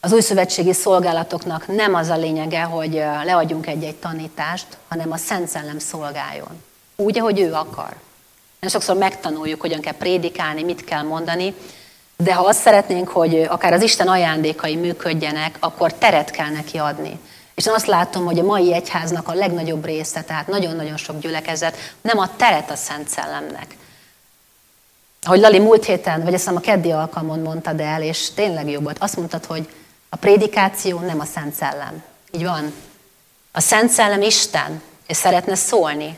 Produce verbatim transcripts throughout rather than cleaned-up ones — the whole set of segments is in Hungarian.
Az újszövetségi szolgálatoknak nem az a lényege, hogy leadjunk egy-egy tanítást, hanem a Szent Szellem szolgáljon. Úgy, ahogy ő akar. Nem sokszor megtanuljuk, hogyan kell prédikálni, mit kell mondani, de ha azt szeretnénk, hogy akár az Isten ajándékai működjenek, akkor teret kell neki adni. És én azt látom, hogy a mai egyháznak a legnagyobb része, tehát nagyon-nagyon sok gyülekezet nem ad teret a Szent Szellemnek. Ahogy Lali múlt héten, vagy azt hiszem a keddi alkalmon mondtad el, és tényleg jó volt, azt mondtad, hogy a prédikáció nem a Szent Szellem. Így van. A Szent Szellem Isten, és szeretne szólni.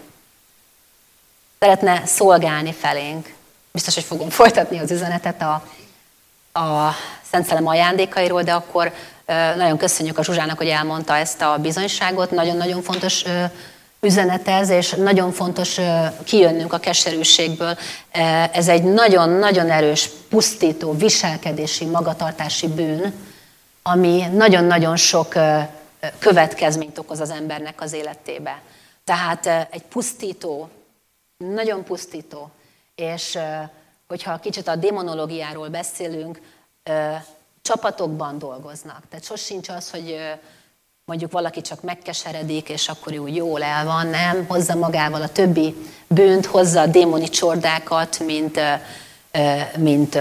Szeretne szolgálni felénk. Biztos, hogy fogom folytatni az üzenetet a, a Szent Szellem ajándékairól, de akkor nagyon köszönjük a Zsuzsának, hogy elmondta ezt a bizonyságot. Nagyon-nagyon fontos üzenet ez, és nagyon fontos kijönnünk a keserűségből. Ez egy nagyon-nagyon erős, pusztító, viselkedési, magatartási bűn, ami nagyon-nagyon sok következményt okoz az embernek az életébe. Tehát egy pusztító, nagyon pusztító, és hogyha kicsit a démonológiáról beszélünk, csapatokban dolgoznak. Tehát sosincs az, hogy mondjuk valaki csak megkeseredik, és akkor úgy jól el van, nem? Hozza magával a többi bűnt, hozza a démoni csordákat, mint, mint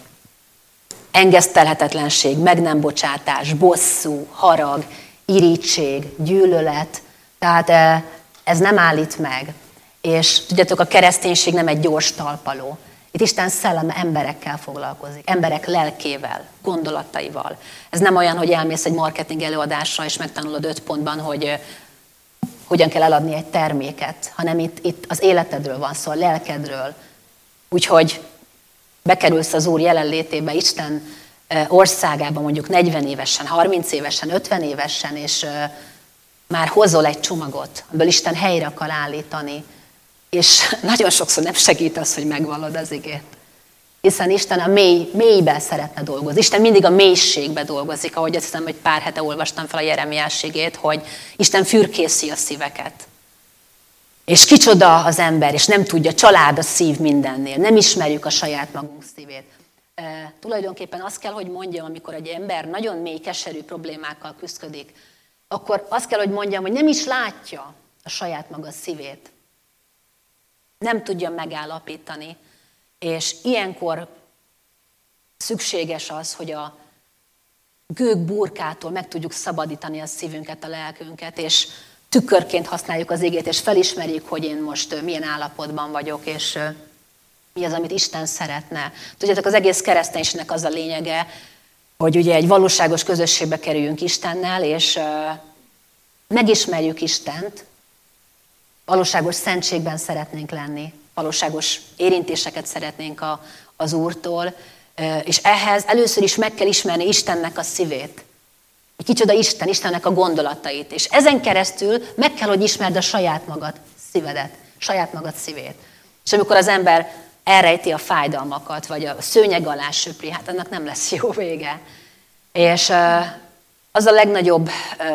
engesztelhetetlenség, meg nem bocsátás, bosszú, harag, irigység, gyűlölet. Tehát ez nem állít meg. És tudjátok, a kereszténység nem egy gyors talpaló. Itt Isten szelleme emberekkel foglalkozik, emberek lelkével, gondolataival. Ez nem olyan, hogy elmész egy marketing előadásra, és megtanulod öt pontban, hogy hogyan kell eladni egy terméket, hanem itt, itt az életedről van szó, a lelkedről. Úgyhogy bekerülsz az Úr jelenlétébe, Isten országába mondjuk negyven évesen, harminc évesen, ötven évesen, és már hozol egy csomagot, amiből Isten helyre akar állítani. És nagyon sokszor nem segít az, hogy megvallod az igét. Hiszen Isten a mély, mélyben szeretne dolgozni. Isten mindig a mélységbe dolgozik, ahogy azt hiszem, hogy pár hete olvastam fel a Jeremiás igét, hogy Isten fürkészi a szíveket. És kicsoda az ember, és nem tudja, család a szív mindennél. Nem ismerjük a saját magunk szívét. E, tulajdonképpen azt kell, hogy mondjam, amikor egy ember nagyon mély, keserű problémákkal küszködik, akkor azt kell, hogy mondjam, hogy nem is látja a saját maga szívét. Nem tudja megállapítani, és ilyenkor szükséges az, hogy a gőg burkától meg tudjuk szabadítani a szívünket, a lelkünket, és tükörként használjuk az igét, és felismerjük, hogy én most milyen állapotban vagyok, és mi az, amit Isten szeretne. Tudjátok, az egész kereszténységnek az a lényege, hogy ugye egy valóságos közösségbe kerüljünk Istennel, és megismerjük Istent, valóságos szentségben szeretnénk lenni, valóságos érintéseket szeretnénk a, az Úrtól, és ehhez először is meg kell ismerni Istennek a szívét. Egy kicsoda Isten, Istennek a gondolatait, és ezen keresztül meg kell, hogy ismerd a saját magad szívedet, saját magad szívét. És amikor az ember elrejti a fájdalmakat, vagy a szőnyeg alá söpri, hát annak nem lesz jó vége. És az a legnagyobb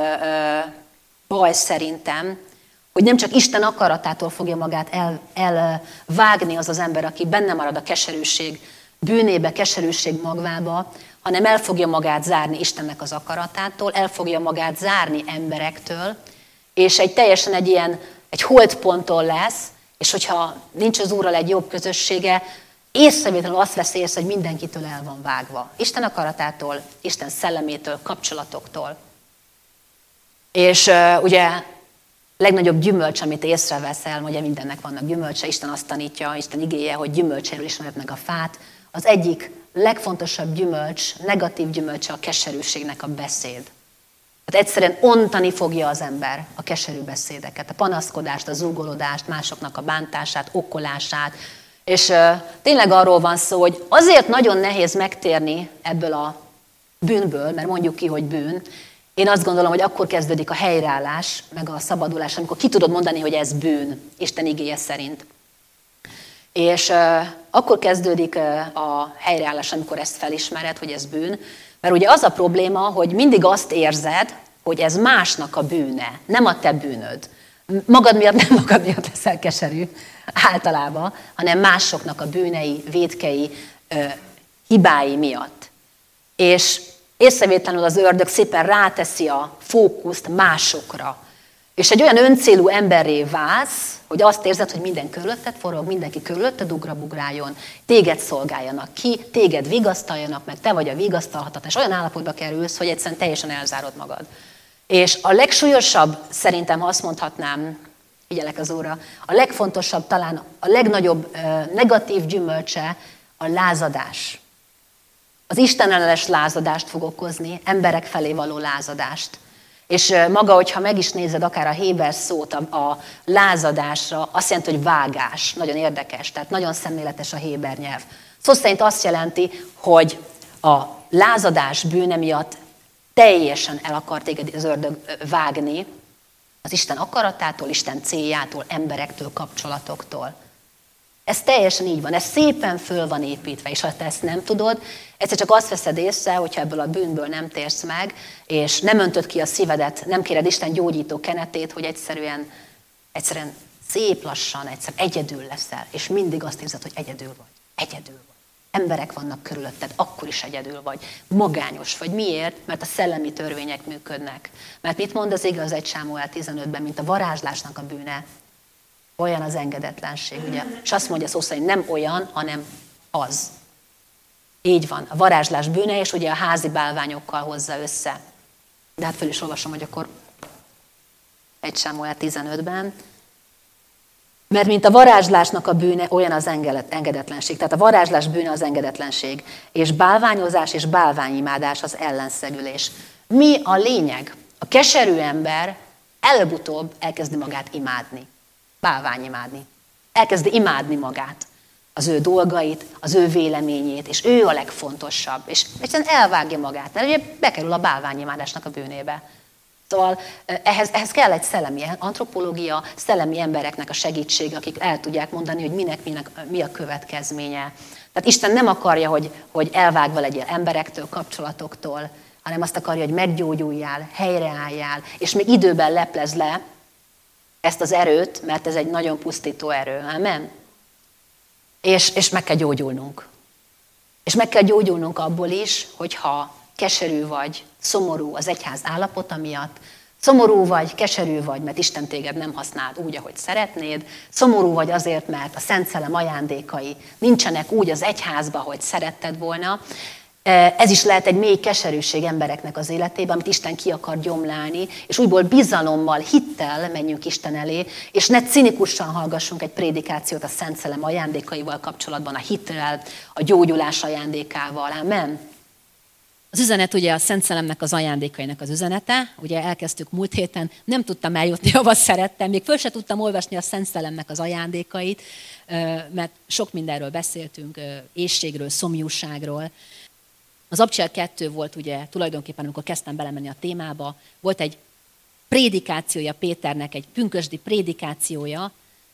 baj szerintem, hogy nem csak Isten akaratától fogja magát el, elvágni az az ember, aki benne marad a keserűség bűnébe, keserűség magvába, hanem el fogja magát zárni Istennek az akaratától, el fogja magát zárni emberektől, és egy teljesen egy ilyen, egy holdponton lesz, és hogyha nincs az Úrral egy jobb közössége, észrevétlenül azt vesz észre, hogy mindenkitől el van vágva. Isten akaratától, Isten szellemétől, kapcsolatoktól. És uh, ugye legnagyobb gyümölcs, amit észreveszel, ugye mindennek vannak gyümölcse, Isten azt tanítja, Isten igéje, hogy gyümölcséről ismered meg a fát. Az egyik legfontosabb gyümölcs, negatív gyümölcse a keserűségnek a beszéd. Tehát egyszerűen ontani fogja az ember a keserű beszédeket, a panaszkodást, a zúgolódást, másoknak a bántását, okkolását. És uh, tényleg arról van szó, hogy azért nagyon nehéz megtérni ebből a bűnből, mert mondjuk ki, hogy bűn. Én azt gondolom, hogy akkor kezdődik a helyreállás, meg a szabadulás, amikor ki tudod mondani, hogy ez bűn, Isten igéje szerint. És uh, akkor kezdődik uh, a helyreállás, amikor ezt felismered, hogy ez bűn. Mert ugye az a probléma, hogy mindig azt érzed, hogy ez másnak a bűne, nem a te bűnöd. Magad miatt nem magad miatt leszel keserű általában, hanem másoknak a bűnei, vétkei, uh, hibái miatt. És észrevétlenül az ördög szépen ráteszi a fókuszt másokra. És egy olyan öncélú emberré válsz, hogy azt érzed, hogy minden körülötted forog, mindenki körülötted ugrabugráljon, téged szolgáljanak ki, téged vigasztaljanak meg, te vagy a vigasztalhatatlan, és olyan állapotba kerülsz, hogy egyszerűen teljesen elzárod magad. És a legsúlyosabb, szerintem, ha azt mondhatnám, figyelek az Úrra, a legfontosabb, talán a legnagyobb negatív gyümölcse a lázadás. Az istenellenes lázadást fog okozni, emberek felé való lázadást. És maga, hogyha meg is nézed akár a héber szót, a, a lázadásra, azt jelenti, hogy vágás. Nagyon érdekes, tehát nagyon szemléletes a héber nyelv. Szó szerint azt jelenti, hogy a lázadás bűne miatt teljesen el akar téged az ördög vágni az Isten akaratától, Isten céljától, emberektől, kapcsolatoktól. Ez teljesen így van, ez szépen föl van építve, és ha te ezt nem tudod, egyszer csak azt veszed észre, hogyha ebből a bűnből nem térsz meg, és nem öntöd ki a szívedet, nem kéred Isten gyógyító kenetét, hogy egyszerűen, egyszerűen szép lassan, egyszer egyedül leszel, és mindig azt érzed, hogy egyedül vagy. Egyedül vagy. Emberek vannak körülötted, akkor is egyedül vagy. Magányos vagy. Miért? Mert a szellemi törvények működnek. Mert mit mond az igaz egy Sámuel tizenötben, mint a varázslásnak a bűne? Olyan az engedetlenség, ugye? És azt mondja szó szerint, nem olyan, hanem az. Így van, a varázslás bűne, és ugye a házi bálványokkal hozza össze. De hát föl is olvasom, hogy akkor egy Sámuel tizenötben. Mert mint a varázslásnak a bűne, olyan az engedetlenség. Tehát a varázslás bűne az engedetlenség. És bálványozás és bálványimádás az ellenszegülés. Mi a lényeg? A keserű ember előbb-utóbb elkezdi magát imádni. Bálványimádni. Elkezdi imádni magát, az ő dolgait, az ő véleményét, és ő a legfontosabb. És egyszerűen elvágja magát, mert ugye bekerül a bálványimádásnak a bűnébe. Szóval ehhez, ehhez kell egy szellemi antropológia, szellemi embereknek a segítsége, akik el tudják mondani, hogy minek, minek mi a következménye. Tehát Isten nem akarja, hogy, hogy elvágva legyél emberektől, kapcsolatoktól, hanem azt akarja, hogy meggyógyuljál, helyreálljál, és még időben leplezd le ezt az erőt, mert ez egy nagyon pusztító erő. Amen? És, és meg kell gyógyulnunk. És meg kell gyógyulnunk abból is, hogyha keserű vagy, szomorú az egyház állapota miatt, szomorú vagy, keserű vagy, mert Isten téged nem használt úgy, ahogy szeretnéd, szomorú vagy azért, mert a Szent Szellem ajándékai nincsenek úgy az egyházba, hogy szeretted volna. Ez is lehet egy mély keserűség embereknek az életében, amit Isten ki akar gyomlálni, és újból bizalommal, hittel menjünk Isten elé, és ne cinikusan hallgassunk egy prédikációt a Szent Szellem ajándékaival kapcsolatban, a hittel, a gyógyulás ajándékával. Amen. Az üzenet ugye a Szent Szellemnek az ajándékainak az üzenete, ugye elkezdtük múlt héten, nem tudtam eljutni, ahova szerettem, még föl se tudtam olvasni a Szent Szellemnek az ajándékait, mert sok mindenről beszéltünk, éhségről, szomjúságról. Az Abcsel kettő volt ugye tulajdonképpen, amikor kezdtem belemenni a témába, volt egy prédikációja Péternek, egy pünkösdi prédikációja,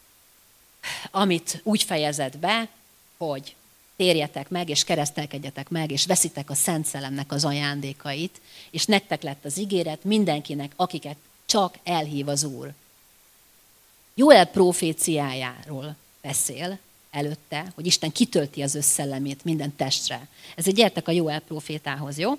amit úgy fejezett be, hogy térjetek meg, és keresztelkedjetek meg, és veszitek a Szent Szellemnek az ajándékait, és nektek lett az ígéret mindenkinek, akiket csak elhív az Úr. Jóel proféciájáról beszél előtte, hogy Isten kitölti az ő szellemét minden testre. Ezért gyertek a Jóel profétához, jó?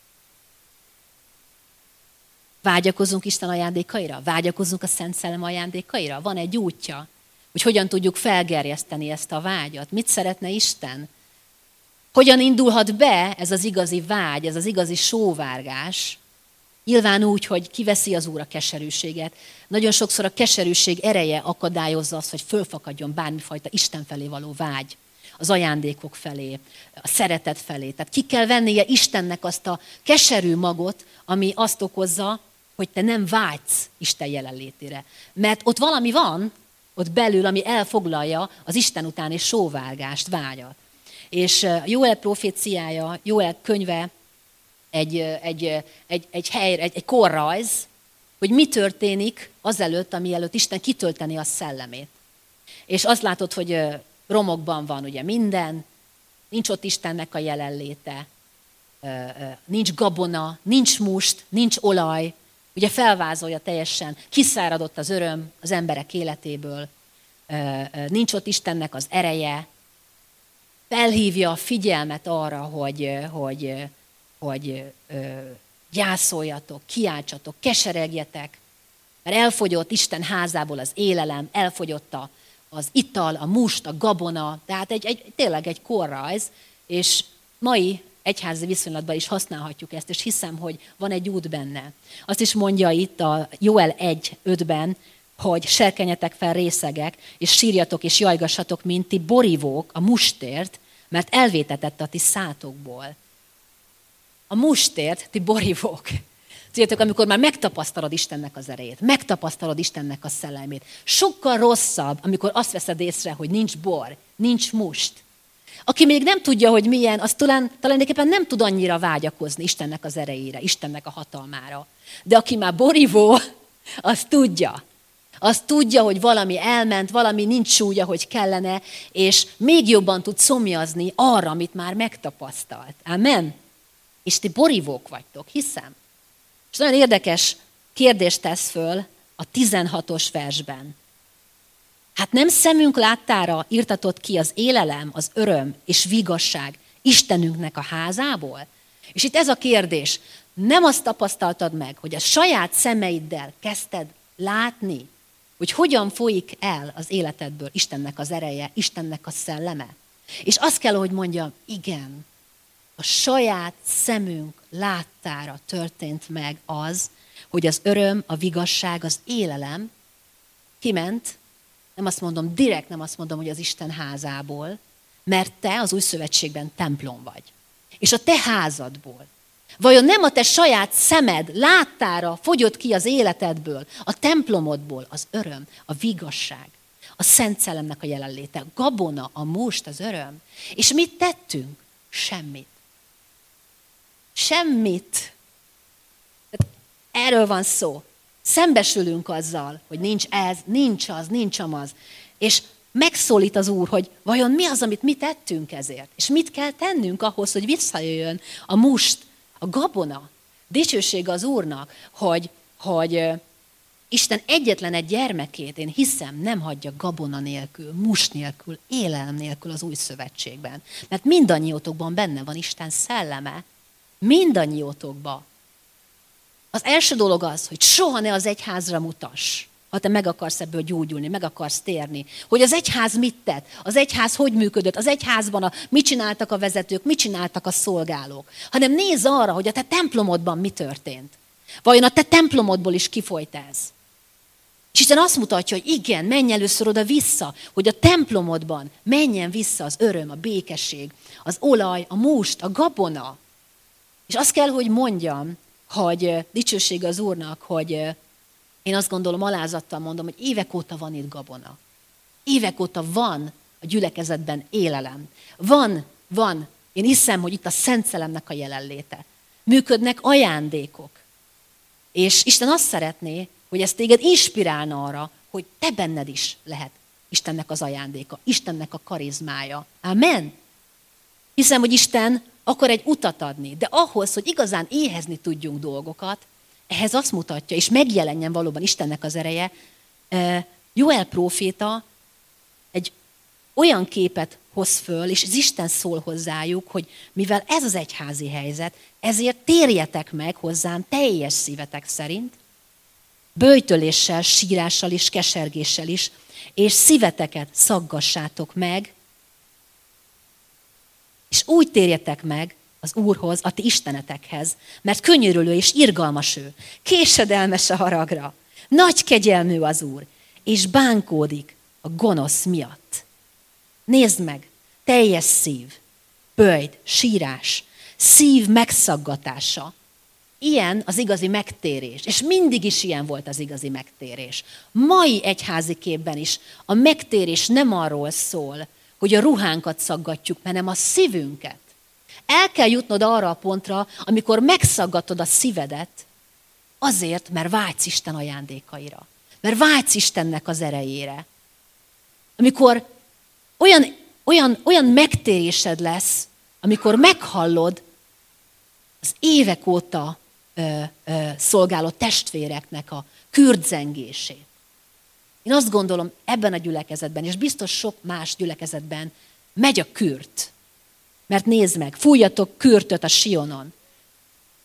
Vágyakozunk Isten ajándékaira? Vágyakozunk a Szent Szellem ajándékaira? Van egy útja, hogy hogyan tudjuk felgerjeszteni ezt a vágyat. Mit szeretne Isten? Hogyan indulhat be ez az igazi vágy, ez az igazi sóvárgás? Nyilván úgy, hogy kiveszi az Úr a keserűséget. Nagyon sokszor a keserűség ereje akadályozza azt, hogy fölfakadjon bármifajta Isten felé való vágy, az ajándékok felé, a szeretet felé. Tehát ki kell vennie Istennek azt a keserű magot, ami azt okozza, hogy te nem vágysz Isten jelenlétére. Mert ott valami van, ott belül, ami elfoglalja az Isten utáni sóvárgást, vágyat. És Jóel proféciája, Jóel könyve egy, egy, egy, egy, hely, egy, egy korrajz, hogy mi történik azelőtt, ami előtt Isten kitölteni a szellemét. És azt látod, hogy romokban van ugye minden, nincs ott Istennek a jelenléte, nincs gabona, nincs must, nincs olaj, ugye felvázolja teljesen, kiszáradott az öröm az emberek életéből, nincs ott Istennek az ereje, felhívja a figyelmet arra, hogy, hogy, hogy ö, gyászoljatok, kiáltsatok, keseregjetek, mert elfogyott Isten házából az élelem, elfogyott a, az ital, a must, a gabona, tehát egy, egy, tényleg egy korrajz, és mai egyházi viszonylatban is használhatjuk ezt, és hiszem, hogy van egy út benne. Azt is mondja itt a Jóel egy ötben, hogy serkenjetek fel részegek, és sírjatok és jajgassatok, mint ti borívók a mustért, mert elvétetett a ti szátokból. A mustért, ti borívók. Tudjátok, amikor már megtapasztalod Istennek az erejét, megtapasztalod Istennek a szellemét, sokkal rosszabb, amikor azt veszed észre, hogy nincs bor, nincs must. Aki még nem tudja, hogy milyen, az talán, talán nem tud annyira vágyakozni Istennek az erejére, Istennek a hatalmára. De aki már borívó, az tudja. Az tudja, hogy valami elment, valami nincs úgy, ahogy kellene, és még jobban tud szomjazni arra, amit már megtapasztalt. Amen? És ti borívók vagytok, hiszem. És nagyon érdekes kérdést tesz föl a tizenhatos versben. Hát nem szemünk láttára írtatott ki az élelem, az öröm és vigasság Istenünknek a házából? És itt ez a kérdés, nem azt tapasztaltad meg, hogy a saját szemeiddel kezdted látni, hogy hogyan folyik el az életedből Istennek az ereje, Istennek a szelleme? És azt kell, hogy mondjam, igen, a saját szemünk láttára történt meg az, hogy az öröm, a vigasság, az élelem kiment, nem azt mondom, direkt nem azt mondom, hogy az Isten házából, mert te az új szövetségben templom vagy. És a te házadból. Vajon nem a te saját szemed láttára fogyott ki az életedből, a templomodból az öröm, a vigasság, a Szent Szellemnek a jelenléte, a gabona, a must, az öröm. És mit tettünk? Semmit. Semmit. Erről van szó. Szembesülünk azzal, hogy nincs ez, nincs az, nincs amaz. És megszólít az Úr, hogy vajon mi az, amit mi tettünk ezért. És mit kell tennünk ahhoz, hogy visszajöjjön a must, a gabona. Dicsőség az Úrnak, hogy, hogy Isten egyetlen egy gyermekét, én hiszem, nem hagyja gabona nélkül, must nélkül, élelem nélkül az új szövetségben. Mert mindannyiótokban benne van Isten szelleme. Mindannyiótokban. Az első dolog az, hogy soha ne az egyházra mutass, ha te meg akarsz ebből gyógyulni, meg akarsz térni. Hogy az egyház mit tett, az egyház hogy működött, az egyházban a, mit csináltak a vezetők, mit csináltak a szolgálók. Hanem nézz arra, hogy a te templomodban mi történt. Vajon a te templomodból is kifolyt ez. És Isten azt mutatja, hogy igen, menj először oda-vissza, hogy a templomodban menjen vissza az öröm, a békesség, az olaj, a must, a gabona. És azt kell, hogy mondjam, hogy dicsőség az Úrnak, hogy én azt gondolom, alázattal mondom, hogy évek óta van itt gabona. Évek óta van a gyülekezetben élelem. Van, van. Én hiszem, hogy itt a Szent Szellemnek a jelenléte. Működnek ajándékok. És Isten azt szeretné, hogy ez téged inspirálna arra, hogy te benned is lehet Istennek az ajándéka, Istennek a karizmája. Amen. Hiszem, hogy Isten akar egy utat adni, de ahhoz, hogy igazán éhezni tudjunk dolgokat, ehhez azt mutatja, és megjelenjen valóban Istennek az ereje, Jóel próféta egy olyan képet hoz föl, és az Isten szól hozzájuk, hogy mivel ez az egyházi helyzet, ezért térjetek meg hozzám teljes szívetek szerint, böjtöléssel, sírással és kesergéssel is, és szíveteket szaggassátok meg, és úgy térjetek meg az Úrhoz, a ti istenetekhez, mert könyörülő és irgalmas ő, késedelmes a haragra, nagy kegyelmű az Úr, és bánkódik a gonosz miatt. Nézd meg, teljes szív, böjd, sírás, szív megszaggatása. Ilyen az igazi megtérés, és mindig is ilyen volt az igazi megtérés. Mai egyházi képben is a megtérés nem arról szól, hogy a ruhánkat szaggatjuk, hanem a szívünket. El kell jutnod arra a pontra, amikor megszaggatod a szívedet, azért, mert vágysz Isten ajándékaira. Mert vágysz Istennek az erejére. Amikor olyan, olyan, olyan megtérésed lesz, amikor meghallod az évek óta ö, ö, szolgáló testvéreknek a kürdzengését. Én azt gondolom, ebben a gyülekezetben, és biztos sok más gyülekezetben megy a kürt. Mert nézd meg, fújjatok kürtöt a Sionon.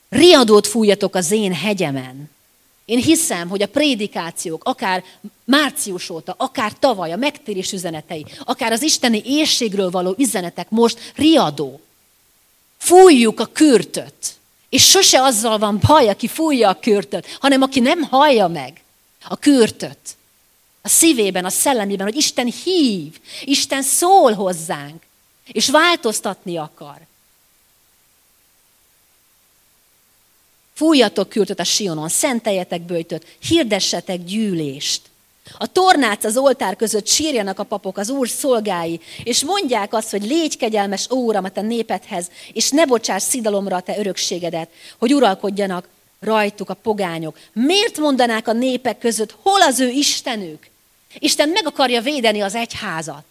riadót fújjatok az én hegyemen. Én hiszem, hogy a prédikációk, akár március óta, akár tavaly, a megtérés üzenetei, akár az isteni éhségről való üzenetek most riadó. Fújjuk a kürtöt. És sose azzal van baj, aki fújja a kürtöt, hanem aki nem hallja meg a kürtöt. A szívében, a szellemében, hogy Isten hív, Isten szól hozzánk, és változtatni akar. Fújjatok kürtöt a Sionon, szenteljetek böjtöt, hirdessetek gyűlést. A tornác az oltár között sírjanak a papok, az Úr szolgái, és mondják azt, hogy légy kegyelmes, ó Uram, a te népedhez, és ne bocsáss szidalomra a te örökségedet, hogy uralkodjanak rajtuk a pogányok. Miért mondanák a népek között, hol az ő Istenük? Isten meg akarja védeni az egyházat.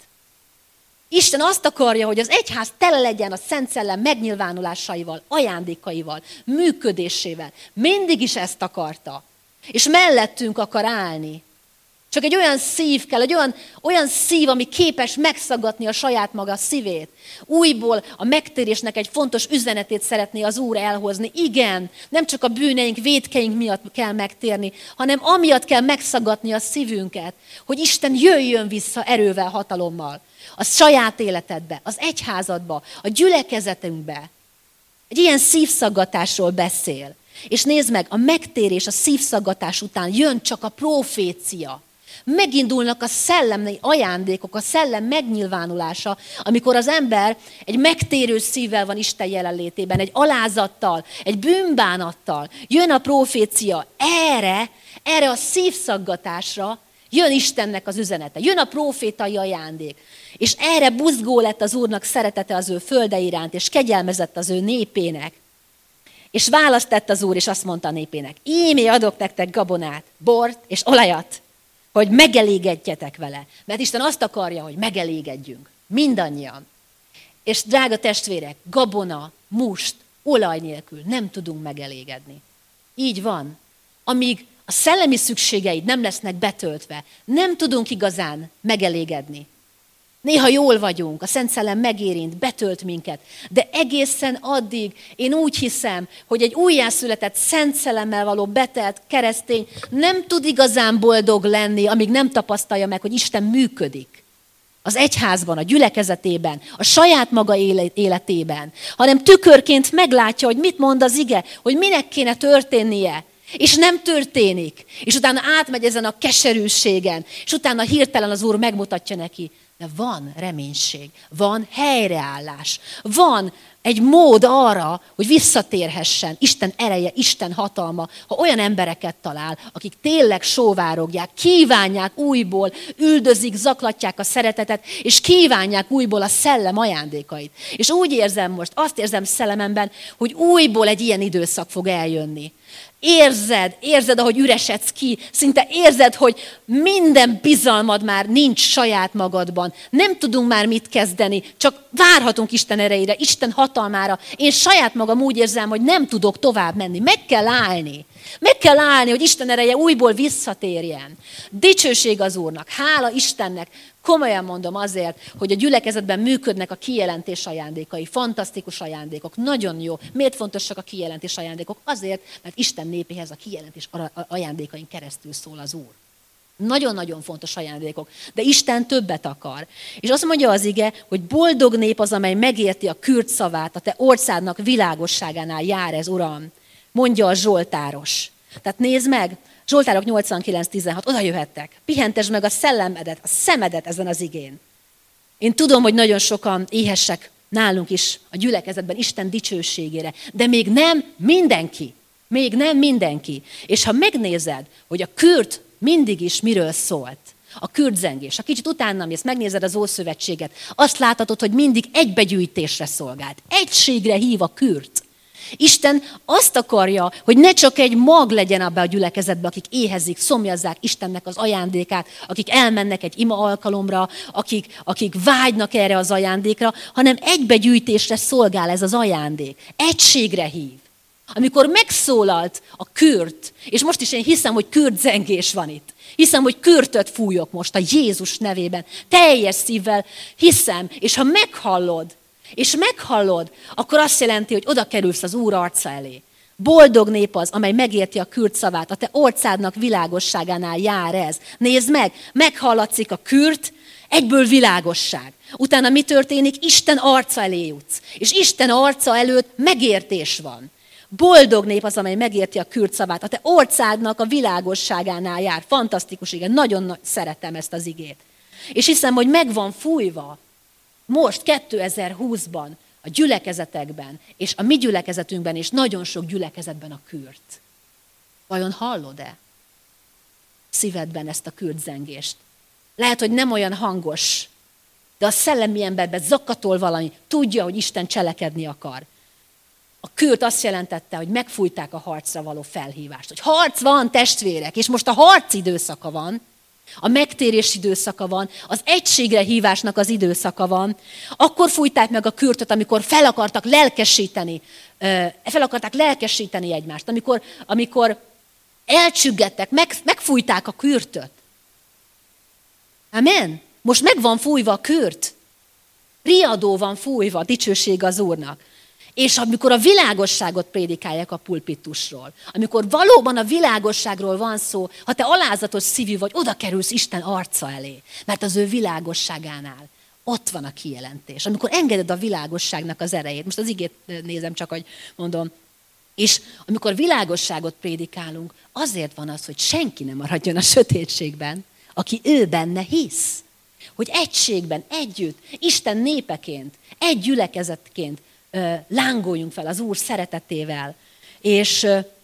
Isten azt akarja, hogy az egyház tele legyen a Szent Szellem megnyilvánulásaival, ajándékaival, működésével. Mindig is ezt akarta. És mellettünk akar állni. Csak egy olyan szív kell, egy olyan, olyan szív, ami képes megszaggatni a saját maga szívét. Újból a megtérésnek egy fontos üzenetét szeretné az Úr elhozni. Igen, nem csak a bűneink, vétkeink miatt kell megtérni, hanem amiatt kell megszaggatni a szívünket, hogy Isten jöjjön vissza erővel, hatalommal. A saját életedbe, az egyházadba, a gyülekezetünkbe. Egy ilyen szívszaggatásról beszél. És nézd meg, a megtérés, a szívszaggatás után jön csak a profécia. Megindulnak a szellemi ajándékok, a szellem megnyilvánulása, amikor az ember egy megtérő szívvel van Isten jelenlétében, egy alázattal, egy bűnbánattal. Jön a profécia, erre, erre a szívszaggatásra jön Istennek az üzenete, jön a profétai ajándék. És erre buzgó lett az Úrnak szeretete az ő földe iránt, és kegyelmezett az ő népének. És választ tett az Úr, és azt mondta a népének, ímé adok nektek gabonát, bort és olajat, hogy megelégedjetek vele. Mert Isten azt akarja, hogy megelégedjünk. Mindannyian. És drága testvérek, gabona, must, olaj nélkül nem tudunk megelégedni. Így van. Amíg a szellemi szükségeid nem lesznek betöltve, nem tudunk igazán megelégedni. Néha jól vagyunk, a Szent Szellem megérint, betölt minket, de egészen addig én úgy hiszem, hogy egy újjászületett Szent Szellemmel való betelt keresztény nem tud igazán boldog lenni, amíg nem tapasztalja meg, hogy Isten működik. Az egyházban, a gyülekezetében, a saját maga életében, hanem tükörként meglátja, hogy mit mond az ige, hogy minek kéne történnie. És nem történik. És utána átmegy ezen a keserűségen, és utána hirtelen az Úr megmutatja neki, de van reménység, van helyreállás, van egy mód arra, hogy visszatérhessen Isten ereje, Isten hatalma, ha olyan embereket talál, akik tényleg sóvárogják, kívánják újból, üldözik, zaklatják a szeretetet, és kívánják újból a szellem ajándékait. És úgy érzem most, azt érzem szellememben, hogy újból egy ilyen időszak fog eljönni. Érzed, érzed, ahogy üresedsz ki, szinte érzed, hogy minden bizalmad már nincs saját magadban. Nem tudunk már mit kezdeni, csak várhatunk Isten erejére, Isten hatalmára. Én saját magam úgy érzem, hogy nem tudok tovább menni. Meg kell állni. Meg kell állni, hogy Isten ereje újból visszatérjen. Dicsőség az Úrnak, hála Istennek. Komolyan mondom azért, hogy a gyülekezetben működnek a kijelentés ajándékai, fantasztikus ajándékok, nagyon jó. Miért fontosak a kijelentés ajándékok? Azért, mert Isten népéhez a kijelentés ajándékain keresztül szól az Úr. Nagyon-nagyon fontos ajándékok, de Isten többet akar. És azt mondja az ige, hogy boldog nép az, amely megérti a kürt szavát, a te orszádnak világosságánál jár ez, Uram, mondja a zsoltáros. Tehát nézd meg, Zsoltárok nyolcvankilenc tizenhat, oda jöhettek. Pihentesd meg a szellemedet, a szemedet ezen az igén. Én tudom, hogy nagyon sokan éhesek nálunk is a gyülekezetben Isten dicsőségére, de még nem mindenki. Még nem mindenki. És ha megnézed, hogy a kürt mindig is miről szólt, a kürtzengés, ha kicsit utána mész, megnézed az Ószövetséget, azt láthatod, hogy mindig egybegyűjtésre szolgált. Egységre hív a kürt. Isten azt akarja, hogy ne csak egy mag legyen abba a gyülekezetbe, akik éhezik, szomjazzák Istennek az ajándékát, akik elmennek egy ima alkalomra, akik, akik vágynak erre az ajándékra, hanem egybegyűjtésre szolgál ez az ajándék. Egységre hív. Amikor megszólalt a kürt, és most is én hiszem, hogy kürtzengés van itt. Hiszem, hogy kürtöt fújok most a Jézus nevében. Teljes szívvel hiszem, és ha meghallod, és meghallod, akkor azt jelenti, hogy oda kerülsz az Úr arca elé. Boldog nép az, amely megérti a kürt szavát, a te orcádnak világosságánál jár ez. Nézd meg, meghallatszik a kürt, egyből világosság. Utána mi történik? Isten arca elé jutsz. És Isten arca előtt megértés van. Boldog nép az, amely megérti a kürt szavát, a te orcádnak a világosságánál jár. Fantasztikus, igen, nagyon szeretem ezt az igét. És hiszem, hogy meg van fújva most kétezer-húszban a gyülekezetekben, és a mi gyülekezetünkben, és nagyon sok gyülekezetben a kürt. Vajon hallod-e szívedben ezt a kürt zengést? Lehet, hogy nem olyan hangos, de a szellemi emberben zakatol valami, tudja, hogy Isten cselekedni akar. A kürt azt jelentette, hogy megfújták a harcra való felhívást. Hogy harc van, testvérek, és most a harc időszaka van, a megtérés időszaka van, az egységre hívásnak az időszaka van. Akkor fújták meg a kürtöt, amikor fel akartak lelkesíteni, fel akarták lelkesíteni egymást, amikor, amikor elcsüggettek, meg, megfújták a kürtöt. Amen? Most meg van fújva a kürt. Riadó van fújva, dicsőség az Úrnak. És amikor a világosságot prédikálják a pulpitusról, amikor valóban a világosságról van szó, ha te alázatos szívű vagy, oda kerülsz Isten arca elé, mert az ő világosságánál ott van a kijelentés. Amikor engeded a világosságnak az erejét, most az igét nézem csak, hogy mondom, és amikor világosságot prédikálunk, azért van az, hogy senki nem maradjon a sötétségben, aki ő benne hisz. Hogy egységben, együtt, Isten népeként, egy gyülekezetként lángoljunk fel az Úr szeretetével. És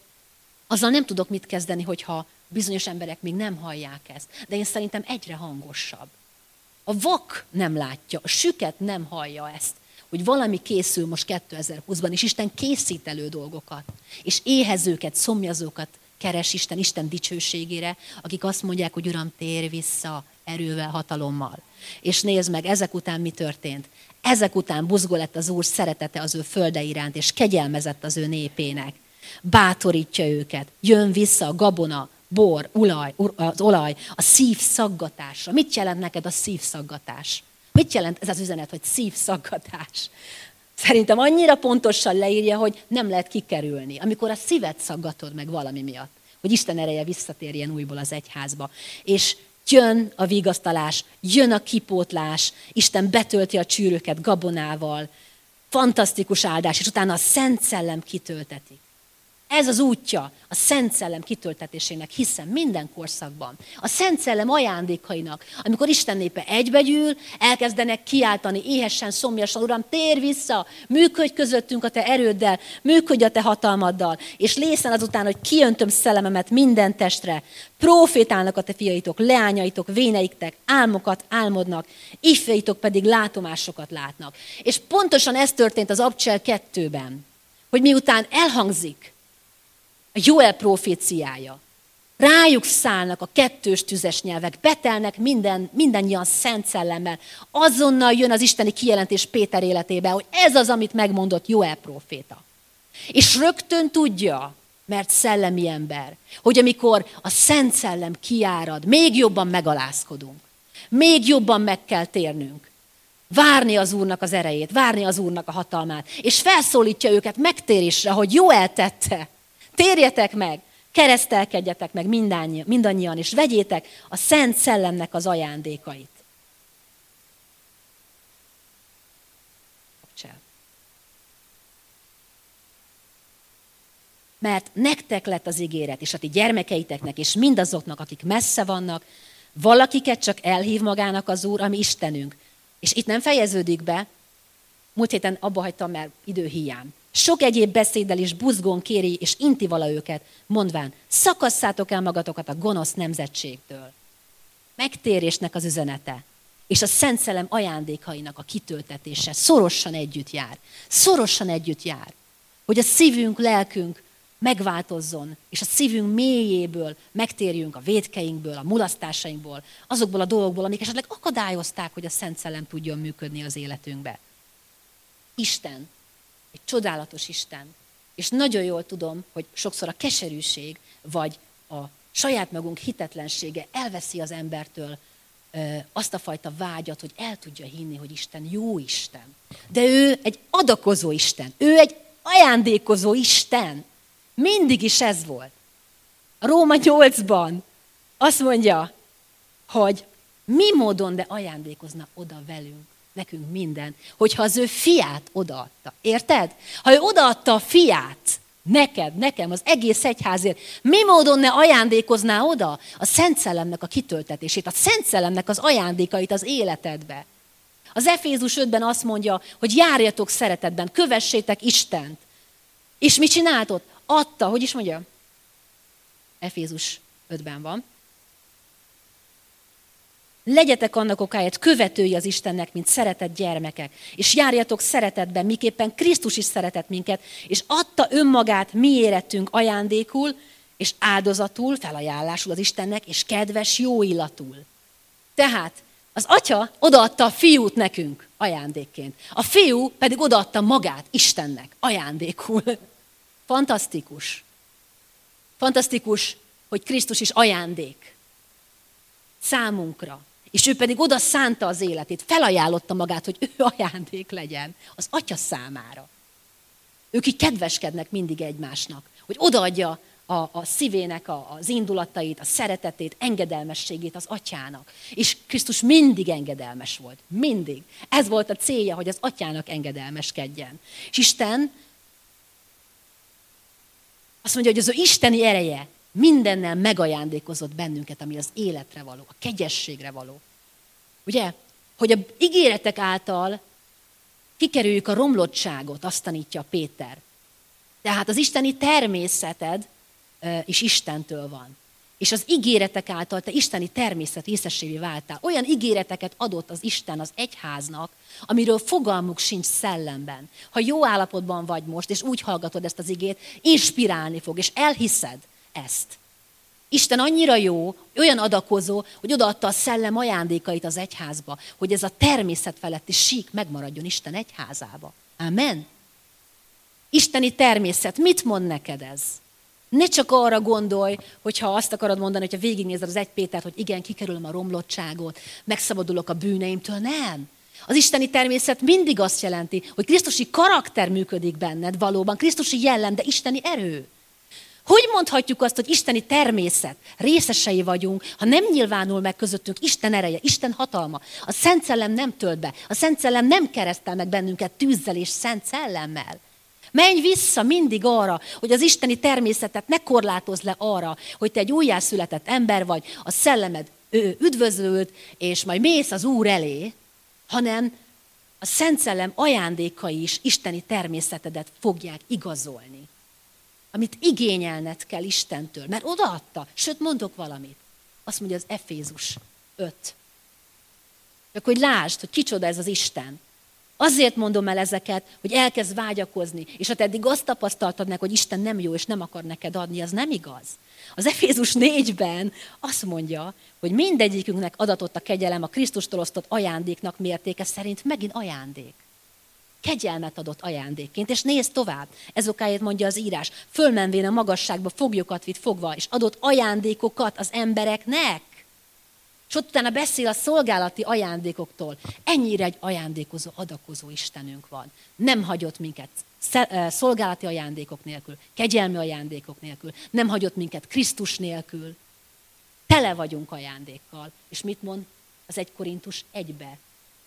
azzal nem tudok mit kezdeni, hogyha bizonyos emberek még nem hallják ezt. De én szerintem egyre hangosabb. A vak nem látja, a süket nem hallja ezt, hogy valami készül most kétezer-húszban, és Isten készít elő dolgokat. És éhezőket, szomjazókat keres Isten, Isten dicsőségére, akik azt mondják, hogy Uram, térj vissza erővel, hatalommal. És nézd meg, ezek után mi történt. Ezek után buzgó lett az Úr szeretete az ő földe iránt, és kegyelmezett az ő népének. Bátorítja őket, jön vissza a gabona, bor, olaj, az olaj, a szív szaggatásra. Mit jelent neked a szív szaggatás? Mit jelent ez az üzenet, hogy szív szaggatás? Szerintem annyira pontosan leírja, hogy nem lehet kikerülni. Amikor a szívet szaggatod meg valami miatt, hogy Isten ereje visszatérjen újból az egyházba. És jön a vigasztalás, jön a kipótlás, Isten betölti a csűröket gabonával, fantasztikus áldás, és utána a Szent Szellem kitölteti. Ez az útja a Szent Szellem kitöltetésének, hiszem minden korszakban. A Szent Szellem ajándékainak, amikor Isten népe egybegyűl, elkezdenek kiáltani éhesen, szomjasan, Uram, térj vissza, működj közöttünk a te erőddel, működj a te hatalmaddal, és lészen azután, hogy kiöntöm szellememet minden testre, profétálnak a te fiaitok, leányaitok, véneiktek, álmokat álmodnak, ifjaitok pedig látomásokat látnak. És pontosan ez történt az Abcsel kettőben, hogy miután elhangzik a Jóel proféciája, rájuk szállnak a kettős tüzes nyelvek, betelnek minden, mindannyian Szent Szellemmel, azonnal jön az isteni kijelentés Péter életébe, hogy ez az, amit megmondott Jóel próféta. És rögtön tudja, mert szellemi ember, hogy amikor a Szent Szellem kiárad, még jobban megalázkodunk, még jobban meg kell térnünk, várni az Úrnak az erejét, várni az Úrnak a hatalmát, és felszólítja őket megtérésre, hogy Jóel tette. Térjetek meg, keresztelkedjetek meg mindannyian, mindannyian, és vegyétek a Szent Szellemnek az ajándékait. Mert nektek lett az ígéret, és a ti gyermekeiteknek, és mindazoknak, akik messze vannak, valakiket csak elhív magának az Úr, ami Istenünk. És itt nem fejeződik be, múlt héten abba hagytam, mert időhiány. Sok egyéb beszéddel is buzgón kéri, és inti vala őket, mondván, szakasszátok el magatokat a gonosz nemzetségtől. Megtérésnek az üzenete, és a Szent Szellem ajándékainak a kitöltetése szorosan együtt jár. Szorosan együtt jár. Hogy a szívünk, lelkünk megváltozzon, és a szívünk mélyéből megtérjünk a vétkeinkből, a mulasztásainkból, azokból a dolgokból, amik esetleg akadályozták, hogy a Szent Szellem tudjon működni az életünkbe. Isten, egy csodálatos Isten, és nagyon jól tudom, hogy sokszor a keserűség, vagy a saját magunk hitetlensége elveszi az embertől ö, azt a fajta vágyat, hogy el tudja hinni, hogy Isten jó Isten. De ő egy adakozó Isten, ő egy ajándékozó Isten. Mindig is ez volt. A Róma nyolcban azt mondja, hogy mi módon de ajándékozna oda velünk, nekünk minden, hogyha az ő fiát odaadta. Érted? Ha ő odaadta a fiát, neked, nekem, az egész egyházért, mi módon ne ajándékozná oda a Szent Szellemnek a kitöltetését, a Szent Szellemnek az ajándékait az életedbe. Az Efézus ötben azt mondja, hogy járjatok szeretetben, kövessétek Istent. És mit csinált ott? Adta, hogy is mondja? Efézus ötben van. Legyetek annak okáért követői az Istennek, mint szeretett gyermekek, és járjatok szeretetben, miképpen Krisztus is szeretett minket, és adta önmagát mi érettünk ajándékul, és áldozatul, felajánlásul az Istennek, és kedves jó illatul. Tehát az atya odaadta a fiút nekünk ajándékként. A fiú pedig odaadta magát Istennek ajándékul. Fantasztikus. Fantasztikus, hogy Krisztus is ajándék számunkra. És ő pedig oda szánta az életét, felajánlotta magát, hogy ő ajándék legyen az atya számára. Ők így kedveskednek mindig egymásnak, hogy odaadja a, a szívének a, az indulatait, a szeretetét, engedelmességét az atyának. És Krisztus mindig engedelmes volt. Mindig. Ez volt a célja, hogy az atyának engedelmeskedjen. És Isten azt mondja, hogy az ő isteni ereje mindennel megajándékozott bennünket, ami az életre való, a kegyességre való. Ugye? Hogy a ígéretek által kikerüljük a romlottságot, azt tanítja Péter. Tehát az isteni természeted is Istentől van. És az ígéretek által te isteni természet részesévé váltál. Olyan ígéreteket adott az Isten az egyháznak, amiről fogalmuk sincs szellemben. Ha jó állapotban vagy most, és úgy hallgatod ezt az igét, inspirálni fog, és elhiszed ezt. Isten annyira jó, olyan adakozó, hogy odaadta a szellem ajándékait az egyházba, hogy ez a természet feletti sík megmaradjon Isten egyházába. Amen. Isteni természet, mit mond neked ez? Ne csak arra gondolj, hogyha azt akarod mondani, hogyha végignézed az egy Pétert, hogy igen, kikerülöm a romlottságot, megszabadulok a bűneimtől. Nem. Az isteni természet mindig azt jelenti, hogy krisztusi karakter működik benned valóban, krisztusi jellem, de isteni erő. Hogy mondhatjuk azt, hogy isteni természet részesei vagyunk, ha nem nyilvánul meg közöttünk Isten ereje, Isten hatalma? A Szent Szellem nem tölt be, a Szent Szellem nem keresztel meg bennünket tűzzel és Szent Szellemmel. Menj vissza mindig arra, hogy az isteni természetet ne korlátozz le arra, hogy te egy újjászületett ember vagy, a szellemed ő üdvözölt, és majd mész az Úr elé, hanem a Szent Szellem ajándékai is isteni természetedet fogják igazolni. Amit igényelned kell Istentől, mert odaadta. Sőt, mondok valamit. Azt mondja az Efézus öt. Csak hogy lásd, hogy kicsoda ez az Isten. Azért mondom el ezeket, hogy elkezd vágyakozni, és ha te eddig azt tapasztaltad meg, hogy Isten nem jó, és nem akar neked adni, az nem igaz. Az Efézus négyben azt mondja, hogy mindegyikünknek adatott a kegyelem a Krisztustól osztott ajándéknak mértéke szerint megint ajándék. Kegyelmet adott ajándékként, és nézd tovább. Ez okáért mondja az írás, fölmenvén a magasságba foglyokat vitt fogva, és adott ajándékokat az embereknek. És ott utána beszél a szolgálati ajándékoktól. Ennyire egy ajándékozó, adakozó Istenünk van. Nem hagyott minket szolgálati ajándékok nélkül, kegyelmi ajándékok nélkül, nem hagyott minket Krisztus nélkül. Tele vagyunk ajándékkal. És mit mond az egy Korintus egybe?